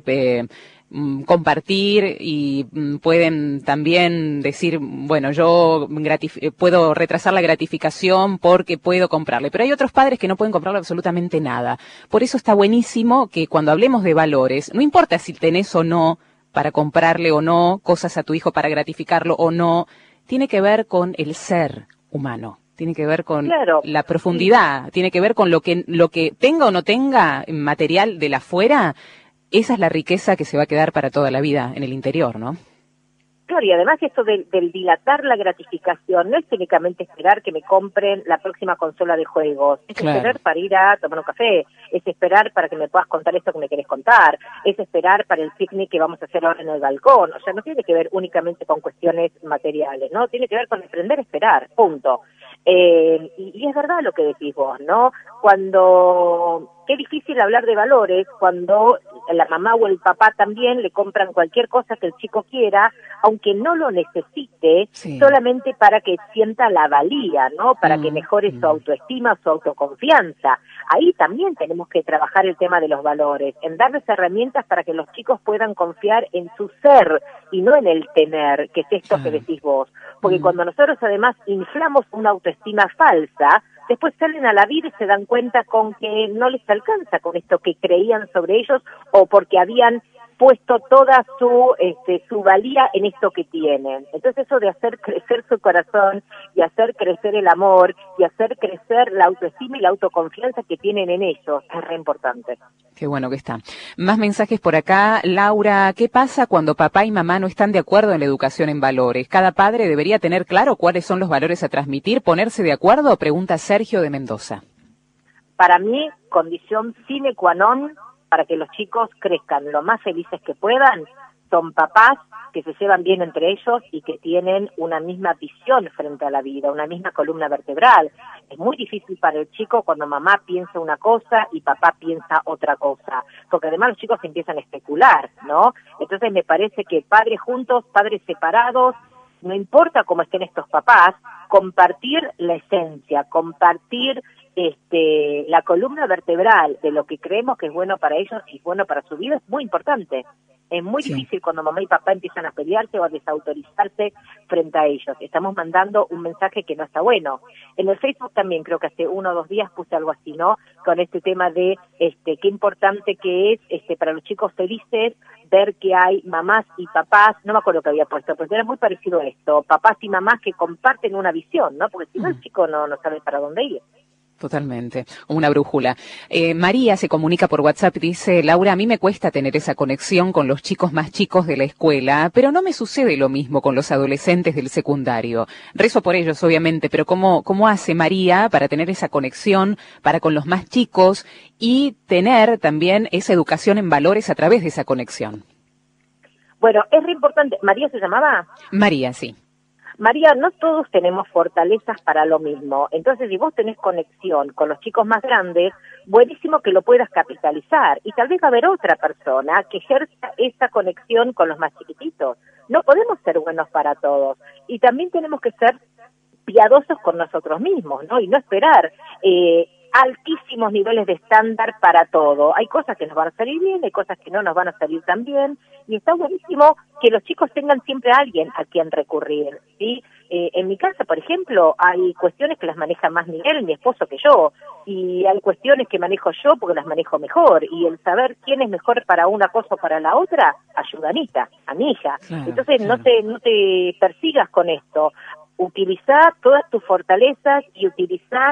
compartir y pueden también decir, bueno, yo puedo retrasar la gratificación porque puedo comprarle, pero hay otros padres que no pueden comprarle absolutamente nada. Por eso está buenísimo que cuando hablemos de valores, no importa si tenés o no para comprarle o no cosas a tu hijo para gratificarlo o no, tiene que ver con el ser humano. Tiene que ver con la profundidad, tiene que ver con lo que tenga o no tenga material de la afuera. Esa es la riqueza que se va a quedar para toda la vida en el interior, ¿no? Claro, y además esto del dilatar la gratificación no es únicamente esperar que me compren la próxima consola de juegos, es esperar para ir a tomar un café, es esperar para que me puedas contar esto que me querés contar, es esperar para el picnic que vamos a hacer ahora en el balcón, o sea, no tiene que ver únicamente con cuestiones materiales, ¿no? Tiene que ver con aprender a esperar, punto. Y es verdad lo que decís vos, ¿no? Qué difícil hablar de valores cuando la mamá o el papá también le compran cualquier cosa que el chico quiera, aunque no lo necesite, solamente para que sienta la valía, ¿no? Para que mejore su autoestima, su autoconfianza. Ahí también tenemos que trabajar el tema de los valores, en darles herramientas para que los chicos puedan confiar en su ser y no en el tener, que es esto que decís vos. Porque cuando nosotros además inflamos una autoestima falsa, después salen a la vida y se dan cuenta con que no les alcanza con esto que creían sobre ellos o porque habían puesto toda su valía en esto que tienen. Entonces eso de hacer crecer su corazón y hacer crecer el amor y hacer crecer la autoestima y la autoconfianza que tienen en ellos es re importante. Qué bueno que está. Más mensajes por acá. Laura, ¿qué pasa cuando papá y mamá no están de acuerdo en la educación en valores? ¿Cada padre debería tener claro cuáles son los valores a transmitir, ponerse de acuerdo? Pregunta Sergio de Mendoza. Para mí, condición sine qua non para que los chicos crezcan lo más felices que puedan, son papás que se llevan bien entre ellos y que tienen una misma visión frente a la vida, una misma columna vertebral. Es muy difícil para el chico cuando mamá piensa una cosa y papá piensa otra cosa, porque además los chicos empiezan a especular, ¿no? Entonces me parece que padres juntos, padres separados, no importa cómo estén estos papás, compartir la esencia, compartir la columna vertebral de lo que creemos que es bueno para ellos y bueno para su vida es muy importante. Es muy difícil cuando mamá y papá empiezan a pelearse o a desautorizarse frente a ellos. Estamos mandando un mensaje que no está bueno. En el Facebook también creo que hace 1 o 2 días puse algo así, ¿no? Con este tema de qué importante que es para los chicos felices ver que hay mamás y papás, no me acuerdo qué había puesto, pero era muy parecido a esto, papás y mamás que comparten una visión, ¿no? Porque si no el chico no sabe para dónde ir. Totalmente, una brújula. María se comunica por WhatsApp y dice, Laura, a mí me cuesta tener esa conexión con los chicos más chicos de la escuela, pero no me sucede lo mismo con los adolescentes del secundario. Rezo por ellos, obviamente, pero ¿cómo hace María para tener esa conexión para con los más chicos y tener también esa educación en valores a través de esa conexión? Bueno, es re importante. ¿María se llamaba? María, sí. María, no todos tenemos fortalezas para lo mismo. Entonces, si vos tenés conexión con los chicos más grandes, buenísimo que lo puedas capitalizar. Y tal vez va a haber otra persona que ejerza esa conexión con los más chiquititos. No podemos ser buenos para todos. Y también tenemos que ser piadosos con nosotros mismos, ¿no? Y no esperar altísimos niveles de estándar para todo. Hay cosas que nos van a salir bien, hay cosas que no nos van a salir tan bien, y está buenísimo que los chicos tengan siempre a alguien a quien recurrir, ¿sí? En mi casa, por ejemplo, hay cuestiones que las maneja más Miguel, mi esposo, que yo, y hay cuestiones que manejo yo porque las manejo mejor, y el saber quién es mejor para una cosa o para la otra, ayuda a Anita, a mi hija. Claro, entonces claro. No te persigas con esto. Utiliza todas tus fortalezas y utiliza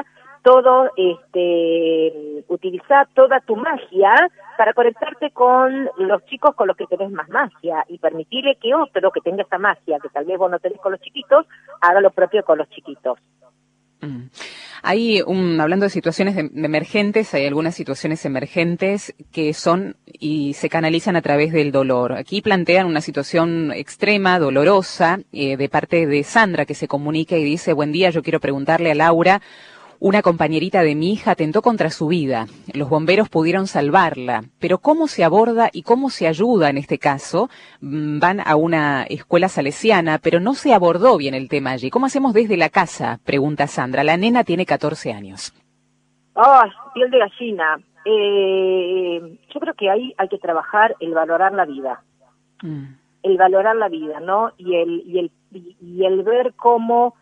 toda tu magia para conectarte con los chicos con los que tenés más magia y permitirle que otro que tenga esa magia que tal vez vos no tenés con los chiquitos, haga lo propio con los chiquitos. Hay hablando de situaciones de emergentes, hay algunas situaciones emergentes que son y se canalizan a través del dolor. Aquí plantean una situación extrema, dolorosa, de parte de Sandra, que se comunica y dice, buen día, yo quiero preguntarle a Laura, Una compañerita de mi hija atentó contra su vida. Los bomberos pudieron salvarla. Pero ¿cómo se aborda y cómo se ayuda en este caso? Van a una escuela salesiana, pero no se abordó bien el tema allí. ¿Cómo hacemos desde la casa?, pregunta Sandra. La nena tiene 14 años. Oh, piel de gallina. Yo creo que ahí hay que trabajar el valorar la vida. El valorar la vida, ¿no? Y el ver cómo...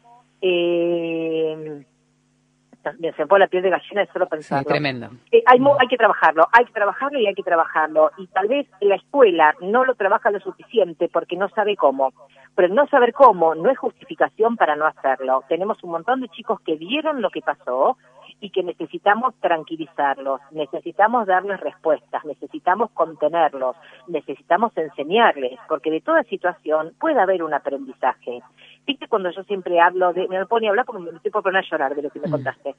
se me pone la piel de gallina de solo pensarlo. Sí, tremendo. Hay que trabajarlo y hay que trabajarlo. Y tal vez la escuela no lo trabaja lo suficiente porque no sabe cómo. Pero el no saber cómo no es justificación para no hacerlo. Tenemos un montón de chicos que vieron lo que pasó y que necesitamos tranquilizarlos, necesitamos darles respuestas, necesitamos contenerlos, necesitamos enseñarles, porque de toda situación puede haber un aprendizaje. Viste cuando yo siempre hablo de... Me pone a hablar porque me estoy por poner a llorar de lo que me contaste.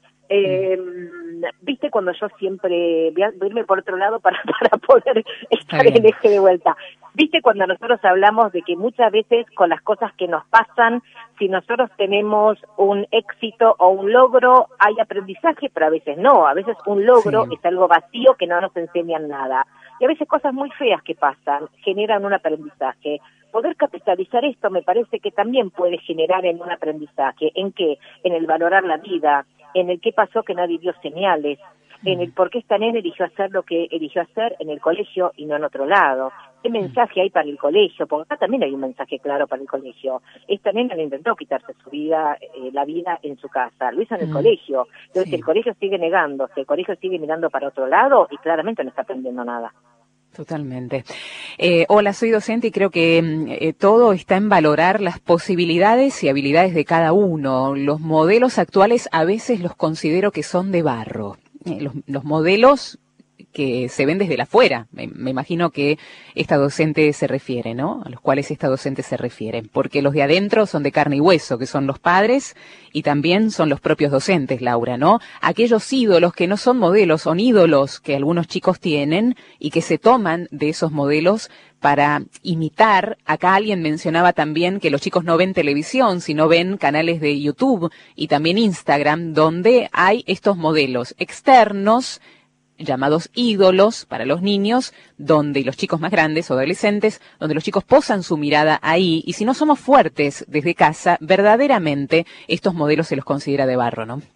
Viste cuando yo siempre... Voy a irme por otro lado para poder estar en eje de vuelta. Viste cuando nosotros hablamos de que muchas veces con las cosas que nos pasan, si nosotros tenemos un éxito o un logro, hay aprendizaje, pero a veces no. A veces un logro es algo vacío que no nos enseñan nada. Y a veces cosas muy feas que pasan generan un aprendizaje. Poder capitalizar esto me parece que también puede generar en un aprendizaje. ¿En qué? En el valorar la vida, en el qué pasó que nadie dio señales, en el por qué esta nena eligió hacer lo que eligió hacer en el colegio y no en otro lado. ¿Qué mensaje hay para el colegio? Porque acá también hay un mensaje claro para el colegio. Esta nena no intentó quitarse su vida, la vida en su casa, lo hizo en el colegio. Entonces el colegio sigue negándose, el colegio sigue mirando para otro lado y claramente no está aprendiendo nada. Totalmente. Hola, soy docente y creo que todo está en valorar las posibilidades y habilidades de cada uno. Los modelos actuales a veces los considero que son de barro. Los modelos que se ven desde la afuera, me imagino que esta docente se refiere, ¿no? A los cuales esta docente se refiere, porque los de adentro son de carne y hueso, que son los padres y también son los propios docentes, Laura, ¿no? Aquellos ídolos que no son modelos, son ídolos que algunos chicos tienen y que se toman de esos modelos para imitar. Acá alguien mencionaba también que los chicos no ven televisión, sino ven canales de YouTube y también Instagram, donde hay estos modelos externos llamados ídolos para los niños, donde los chicos más grandes o adolescentes, donde los chicos posan su mirada ahí, y si no somos fuertes desde casa, verdaderamente estos modelos se los considera de barro, ¿no?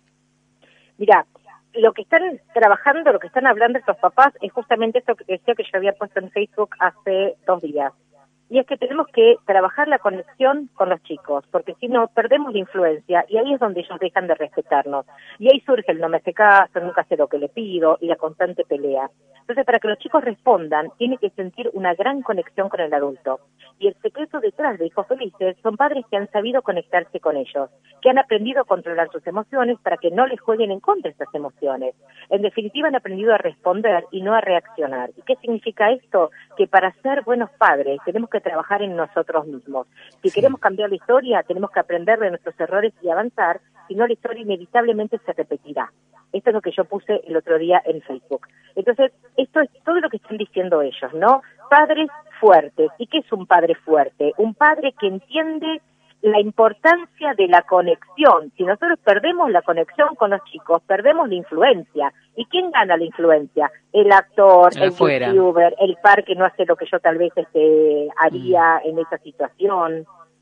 Mira, lo que están trabajando, lo que están hablando estos papás es justamente esto que decía que yo había puesto en Facebook hace 2 días. Y es que tenemos que trabajar la conexión con los chicos, porque si no, perdemos la influencia, y ahí es donde ellos dejan de respetarnos. Y ahí surge el no me hace caso, nunca sé lo que le pido, y la constante pelea. Entonces, para que los chicos respondan, tienen que sentir una gran conexión con el adulto. Y el secreto detrás de Hijos Felices son padres que han sabido conectarse con ellos, que han aprendido a controlar sus emociones para que no les jueguen en contra estas emociones. En definitiva, han aprendido a responder y no a reaccionar. ¿Y qué significa esto? Que para ser buenos padres tenemos que trabajar en nosotros mismos. Si queremos cambiar la historia, tenemos que aprender de nuestros errores y avanzar, si no la historia inevitablemente se repetirá. Esto es lo que yo puse el otro día en Facebook. Entonces, esto es todo lo que están diciendo ellos, ¿no? Padres fuertes. ¿Y qué es un padre fuerte? Un padre que entiende la importancia de la conexión. Si nosotros perdemos la conexión con los chicos, perdemos la influencia. ¿Y quién gana la influencia? El actor, el youtuber, el par que no hace lo que yo tal vez haría en esa situación.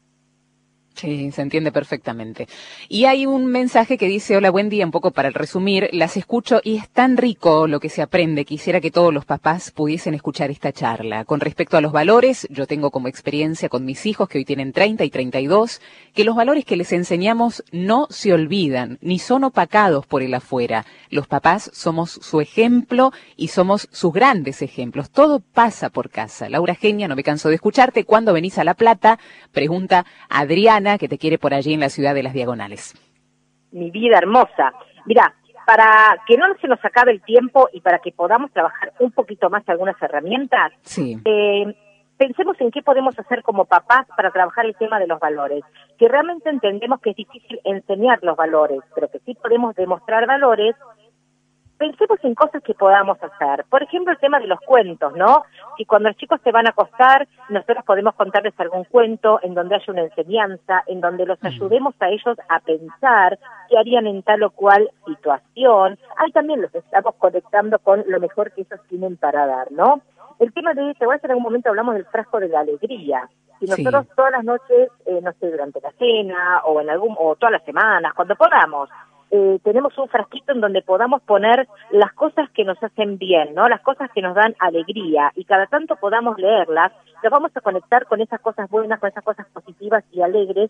Sí, se entiende perfectamente. Y hay un mensaje que dice, hola, buen día, un poco para resumir, las escucho y es tan rico lo que se aprende, quisiera que todos los papás pudiesen escuchar esta charla. Con respecto a los valores, yo tengo como experiencia con mis hijos, que hoy tienen 30 y 32, que los valores que les enseñamos no se olvidan, ni son opacados por el afuera. Los papás somos su ejemplo y somos sus grandes ejemplos. Todo pasa por casa. Laura Genia, no me canso de escucharte. ¿Cuándo venís a La Plata? Pregunta Adriana, que te quiere por allí en la ciudad de Las Diagonales. Mi vida hermosa. Mirá, para que no se nos acabe el tiempo y para que podamos trabajar un poquito más algunas herramientas, pensemos en qué podemos hacer como papás para trabajar el tema de los valores. Que realmente entendemos que es difícil enseñar los valores, pero que sí podemos demostrar valores pensemos en cosas que podamos hacer. Por ejemplo, el tema de los cuentos, ¿no? Que cuando los chicos se van a acostar, nosotros podemos contarles algún cuento en donde haya una enseñanza, en donde los ayudemos a ellos a pensar qué harían en tal o cual situación. Ahí también los estamos conectando con lo mejor que ellos tienen para dar, ¿no? El tema de, te voy a hacer en algún momento, hablamos del frasco de la alegría. Si nosotros todas las noches, no sé, durante la cena o todas las semanas, cuando podamos, tenemos un frasquito en donde podamos poner las cosas que nos hacen bien, ¿no? Las cosas que nos dan alegría, y cada tanto podamos leerlas, nos vamos a conectar con esas cosas buenas, con esas cosas positivas y alegres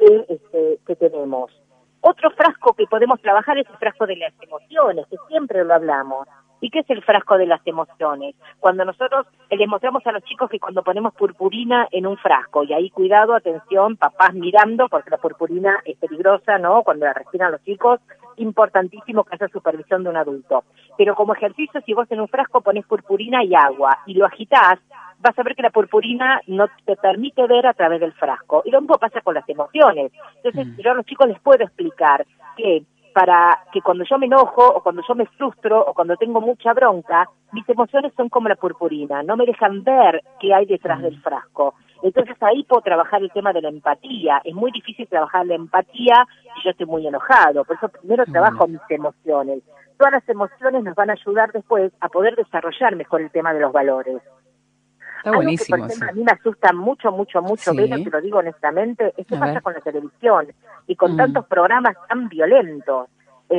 que tenemos. Otro frasco que podemos trabajar es el frasco de las emociones, que siempre lo hablamos. ¿Y qué es el frasco de las emociones? Cuando nosotros les mostramos a los chicos que cuando ponemos purpurina en un frasco, y ahí cuidado, atención, papás mirando, porque la purpurina es peligrosa, ¿no? Cuando la respiran los chicos, importantísimo que haya supervisión de un adulto. Pero como ejercicio, si vos en un frasco pones purpurina y agua y lo agitás, vas a ver que la purpurina no te permite ver a través del frasco. Y lo mismo pasa con las emociones. Entonces, yo a los chicos les puedo explicar que para que cuando yo me enojo, o cuando yo me frustro, o cuando tengo mucha bronca, mis emociones son como la purpurina, no me dejan ver qué hay detrás del frasco. Entonces ahí puedo trabajar el tema de la empatía. Es muy difícil trabajar la empatía si yo estoy muy enojado, por eso primero trabajo mis emociones. Todas las emociones nos van a ayudar después a poder desarrollar mejor el tema de los valores. Está buenísimo. Algo que, por ejemplo, a mí me asusta mucho, Sí. Vero, te lo digo honestamente, es qué A pasa ver. con la televisión y con tantos programas tan violentos.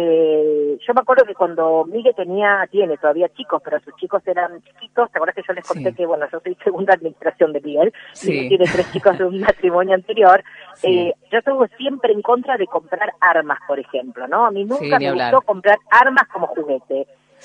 Yo me acuerdo que cuando Miguel tiene todavía chicos, pero sus chicos eran chiquitos, ¿te acuerdas que yo les conté que, bueno, yo soy segunda administración de Miguel, Miguel tiene 3 chicos de un matrimonio anterior, yo estuve siempre en contra de comprar armas, por ejemplo, ¿no? A mí nunca me gustó comprar armas como juguete.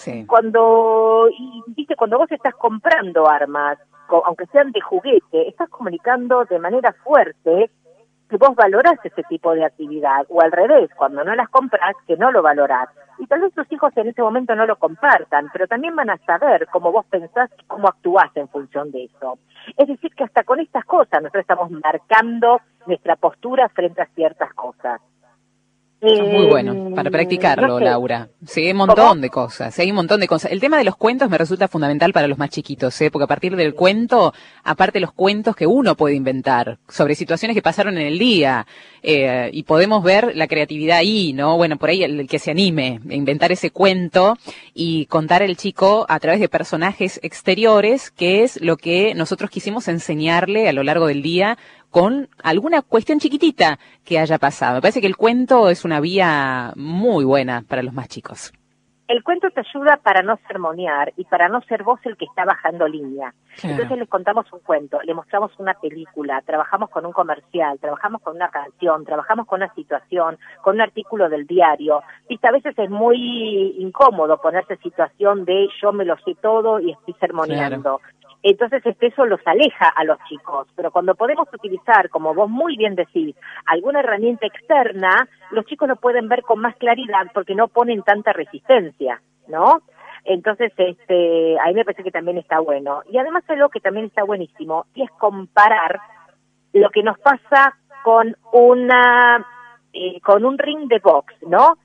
Cuando vos estás comprando armas, aunque sean de juguete, estás comunicando de manera fuerte que vos valorás ese tipo de actividad, o al revés, cuando no las compras, que no lo valorás. Y tal vez tus hijos en ese momento no lo compartan, pero también van a saber cómo vos pensás y cómo actuás en función de eso. Es decir, que hasta con estas cosas nosotros estamos marcando nuestra postura frente a ciertas cosas. Eso es muy bueno para practicarlo, no sé. Laura. Sí, hay un montón de cosas, hay un montón de cosas. El tema de los cuentos me resulta fundamental para los más chiquitos, porque a partir del cuento, aparte los cuentos que uno puede inventar sobre situaciones que pasaron en el día, y podemos ver la creatividad ahí, ¿no? Bueno, por ahí el que se anime a inventar ese cuento y contar al chico a través de personajes exteriores, que es lo que nosotros quisimos enseñarle a lo largo del día, con alguna cuestión chiquitita que haya pasado. Me parece que el cuento es una vía muy buena para los más chicos. El cuento te ayuda para no sermonear y para no ser vos el que está bajando línea. Claro. Entonces les contamos un cuento, le mostramos una película, trabajamos con un comercial, trabajamos con una canción, trabajamos con una situación, con un artículo del diario. Viste, a veces es muy incómodo ponerse en situación de yo me lo sé todo y estoy sermoneando. Claro. Entonces eso los aleja a los chicos, pero cuando podemos utilizar, como vos muy bien decís, alguna herramienta externa, los chicos lo pueden ver con más claridad porque no ponen tanta resistencia, ¿no? Entonces, ahí me parece que también está bueno. Y además algo que también está buenísimo, y es comparar lo que nos pasa con con un ring de box, ¿no?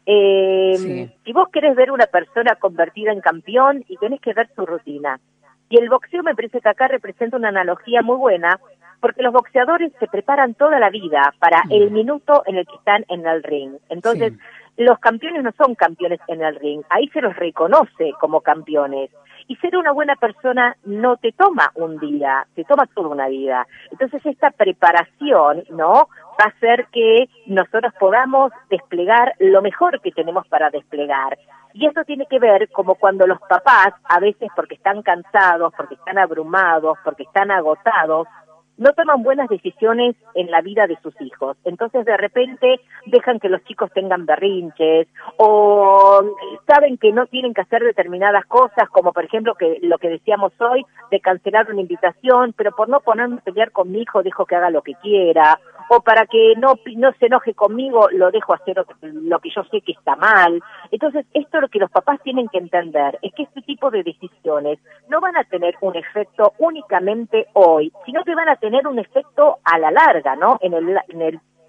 Si vos querés ver una persona convertida en campeón y tenés que ver su rutina. Y el boxeo me parece que acá representa una analogía muy buena, porque los boxeadores se preparan toda la vida para el minuto en el que están en el ring. Entonces, los campeones no son campeones en el ring, ahí se los reconoce como campeones. Y ser una buena persona no te toma un día, te toma toda una vida. Entonces, esta preparación, ¿no?, va a hacer que nosotros podamos desplegar lo mejor que tenemos para desplegar. Y eso tiene que ver como cuando los papás, a veces porque están cansados, porque están abrumados, porque están agotados, no toman buenas decisiones en la vida de sus hijos. Entonces, de repente, dejan que los chicos tengan berrinches, o saben que no tienen que hacer determinadas cosas, como por ejemplo lo que decíamos hoy, de cancelar una invitación, pero por no ponerme a pelear con mi hijo, dejo que haga lo que quiera, o para que no se enoje conmigo, lo dejo hacer lo que yo sé que está mal. Entonces, esto es lo que los papás tienen que entender, es que este tipo de decisiones no van a tener un efecto únicamente hoy, sino que van a tener un efecto a la larga, ¿no? En el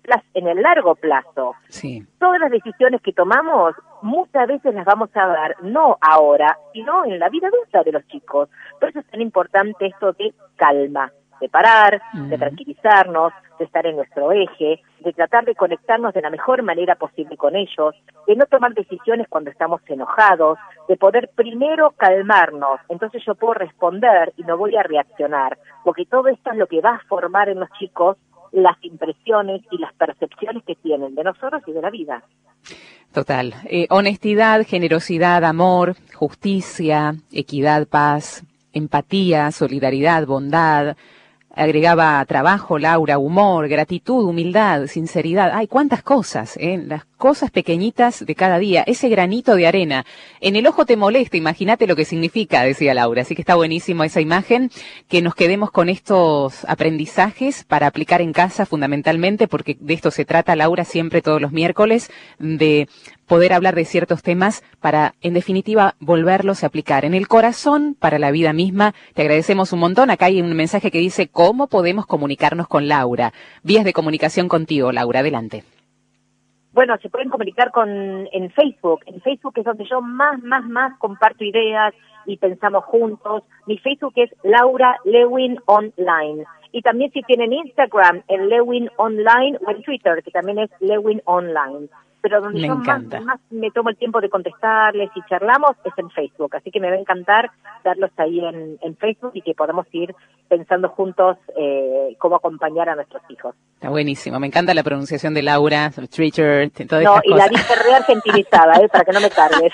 en el largo plazo. Sí. Todas las decisiones que tomamos muchas veces las vamos a dar no ahora, sino en la vida adulta de los chicos. Por eso es tan importante esto de calma, de parar, de tranquilizarnos, de estar en nuestro eje, de tratar de conectarnos de la mejor manera posible con ellos, de no tomar decisiones cuando estamos enojados, de poder primero calmarnos. Entonces yo puedo responder y no voy a reaccionar, porque todo esto es lo que va a formar en los chicos las impresiones y las percepciones que tienen de nosotros y de la vida. Total. Honestidad, generosidad, amor, justicia, equidad, paz, empatía, solidaridad, bondad. Agregaba trabajo, Laura, humor, gratitud, humildad, sinceridad. Ay, cuántas cosas, las cosas pequeñitas de cada día, ese granito de arena. En el ojo te molesta, imagínate lo que significa, decía Laura. Así que está buenísimo esa imagen, que nos quedemos con estos aprendizajes para aplicar en casa fundamentalmente, porque de esto se trata, Laura, siempre todos los miércoles, de poder hablar de ciertos temas para, en definitiva, volverlos a aplicar en el corazón para la vida misma. Te agradecemos un montón. Acá hay un mensaje que dice, ¿cómo podemos comunicarnos con Laura? Vías de comunicación contigo, Laura, adelante. Bueno, se pueden comunicar en Facebook. En Facebook es donde yo más comparto ideas y pensamos juntos. Mi Facebook es Laura Lewin Online. Y también si tienen Instagram, en Lewin Online, o en Twitter, que también es Lewin Online. Pero donde yo más me tomo el tiempo de contestarles y charlamos es en Facebook. Así que me va a encantar darlos ahí en Facebook y que podamos ir pensando juntos cómo acompañar a nuestros hijos. Está buenísimo. Me encanta la pronunciación de Laura, Twitter, todas no, estas y cosas. la dije reargentinizada, para que no me cargues.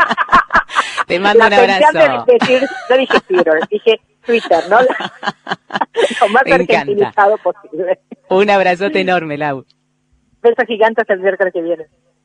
Te mando un abrazo. No dije Twitter, dije Twitter, ¿no? Lo más argentinizado posible. Un abrazote enorme, Lau. Beso gigante hasta el miércoles que viene.